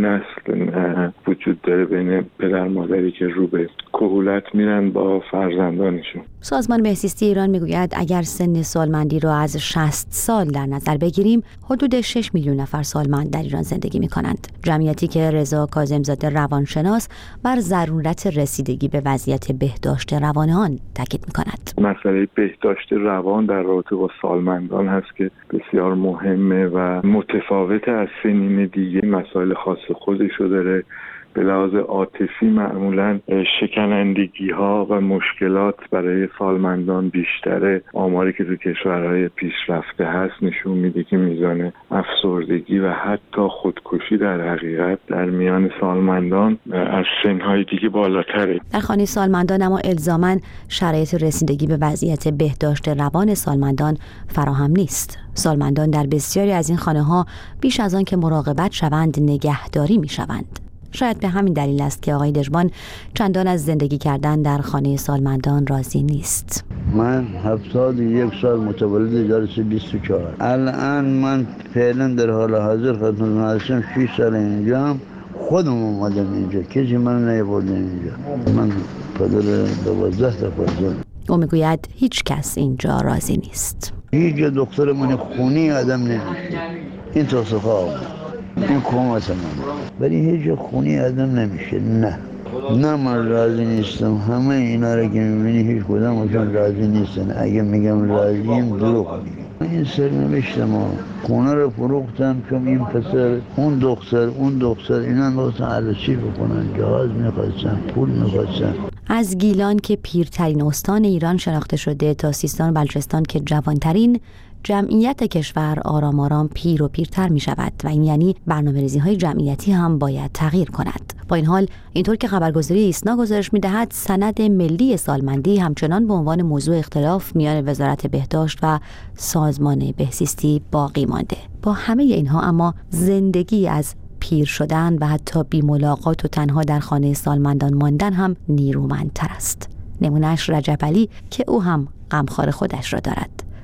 نسل وجود داره، بین پدر مادری که رو به کهولت میرن با فرزندانشون. سازمان بهزیستی ایران میگوید اگر سن سالمندی را از شصت سال در نظر بگیریم، حدود شش میلیون نفر سالمند در ایران زندگی میکنند. جمعیتی که رضا کاظم‌زاده روانشناس بر ضرورت رسیدگی به وضعیت بهداشت روان آن تاکید میکند. مسئله بهداشت روان در رابطه با سالمندان هست که بسیار مهمه و متفاوت از سنین دیگه، مسائل خاص خودشو داره. به لحاظ عاطفی معمولاً شکنندگی ها و مشکلات برای سالمندان بیشتره. آماری که تو کشورهای پیشرفته هست نشون میده که میزان افسردگی و حتی خودکشی در حقیقت در میان سالمندان از سنهای دیگه بالاتره. در خانه سالمندان اما الزاماً شرایط رسیدگی به وضعیت بهداشت روان سالمندان فراهم نیست. سالمندان در بسیاری از این خانه ها بیش از آن که مراقبت شوند نگهداری میشوند. شاید به همین دلیل است که آقای دژبان چندان از زندگی کردن در خانه سالمندان راضی نیست. من هفتاد یک سال متولد جلس بیست و چهار. الان من فعلا در حال حاضر خدمت هستم. شش سال اینجا خودم اومدم اینجا، کسی من نیاورده اینجا. من پدر دوازده تا فرزند. او میگوید هیچ کس اینجا راضی نیست. هیچ دکتر من خونی آدم نمیشه. این توصیفه آمد. این کمت من ولی هیچ خونی آدم نمیشه. نه نه من راضی نیستم. همه اینا رو که میبینی هیچ کدامشون راضی نیستن. اگه میگم راضیم دروغ میگم. این سرنوشت ما. خونه رو فروختم چون این پسر اون دختر اون دختر اینا میخواستن عروسی بکنن، جهاز میخواستن، پول میخواستن. از گیلان که پیرترین استان ایران شناخته شده تا سیستان و بلوچستان که جوانترین، جمعیت کشور آرام آرام پیر و پیرتر می شود و این یعنی برنامه‌ریزی های جمعیتی هم باید تغییر کند. با این حال اینطور که خبرگزاری ایسنا گزارش می دهد، سند ملی سالمندی همچنان به عنوان موضوع اختلاف میان وزارت بهداشت و سازمان بهزیستی باقی مانده. با همه اینها اما زندگی از پیر شدن و حتی بی ملاقات و تنها در خانه سالمندان ماندن هم نیرومندتر است. نمونهش رجب علی که او هم غمخوار خودش را دارد.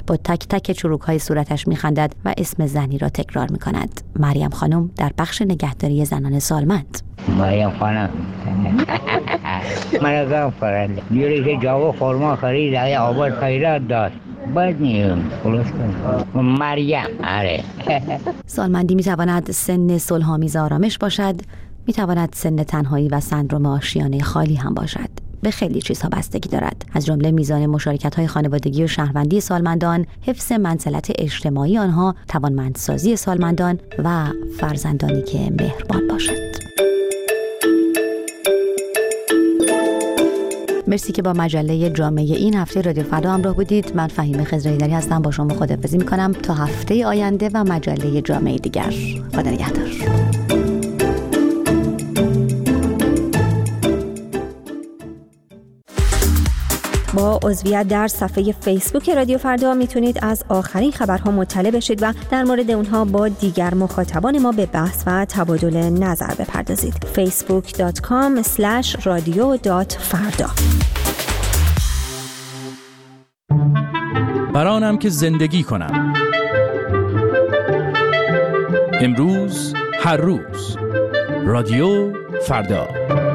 با تک تک چروک‌های صورتش می‌خندد و اسم زنی را تکرار می‌کند. مریم خانم در بخش نگهداری زنان سالمند. مریم خانم من ازم فرنده یوری که جاوا خورما خرید اگه آباد خیرات داد باید نیم خلاص کنم مریم. آره سالمندی می‌تواند سن صلح‌آمیز آرامش باشد، می‌تواند سن تنهایی و سندرم آشیانه خالی هم باشد. به خیلی چیزها بستگی دارد، از جمله میزان مشارکت‌های خانوادگی و شهروندی سالمندان، حفظ منزلت اجتماعی آنها، توانمندسازی سالمندان و فرزندانی که مهربان باشد. مرسی که با مجله جامعه این هفته رادیو فردا همراه بودید. من فهیمه خضرایی‌دری هستم، با شما خداحافظی می‌کنم تا هفته آینده و مجله جامعه دیگر. خدا نگهدار. با عضویت در صفحه فیسبوک رادیو فردا میتونید از آخرین خبرها مطلع بشید و در مورد اونها با دیگر مخاطبان ما به بحث و تبادل نظر بپردازید. فیسبوک دات کام اسلش رادیو دات فردا. برانم که زندگی کنم. امروز هر روز رادیو فردا.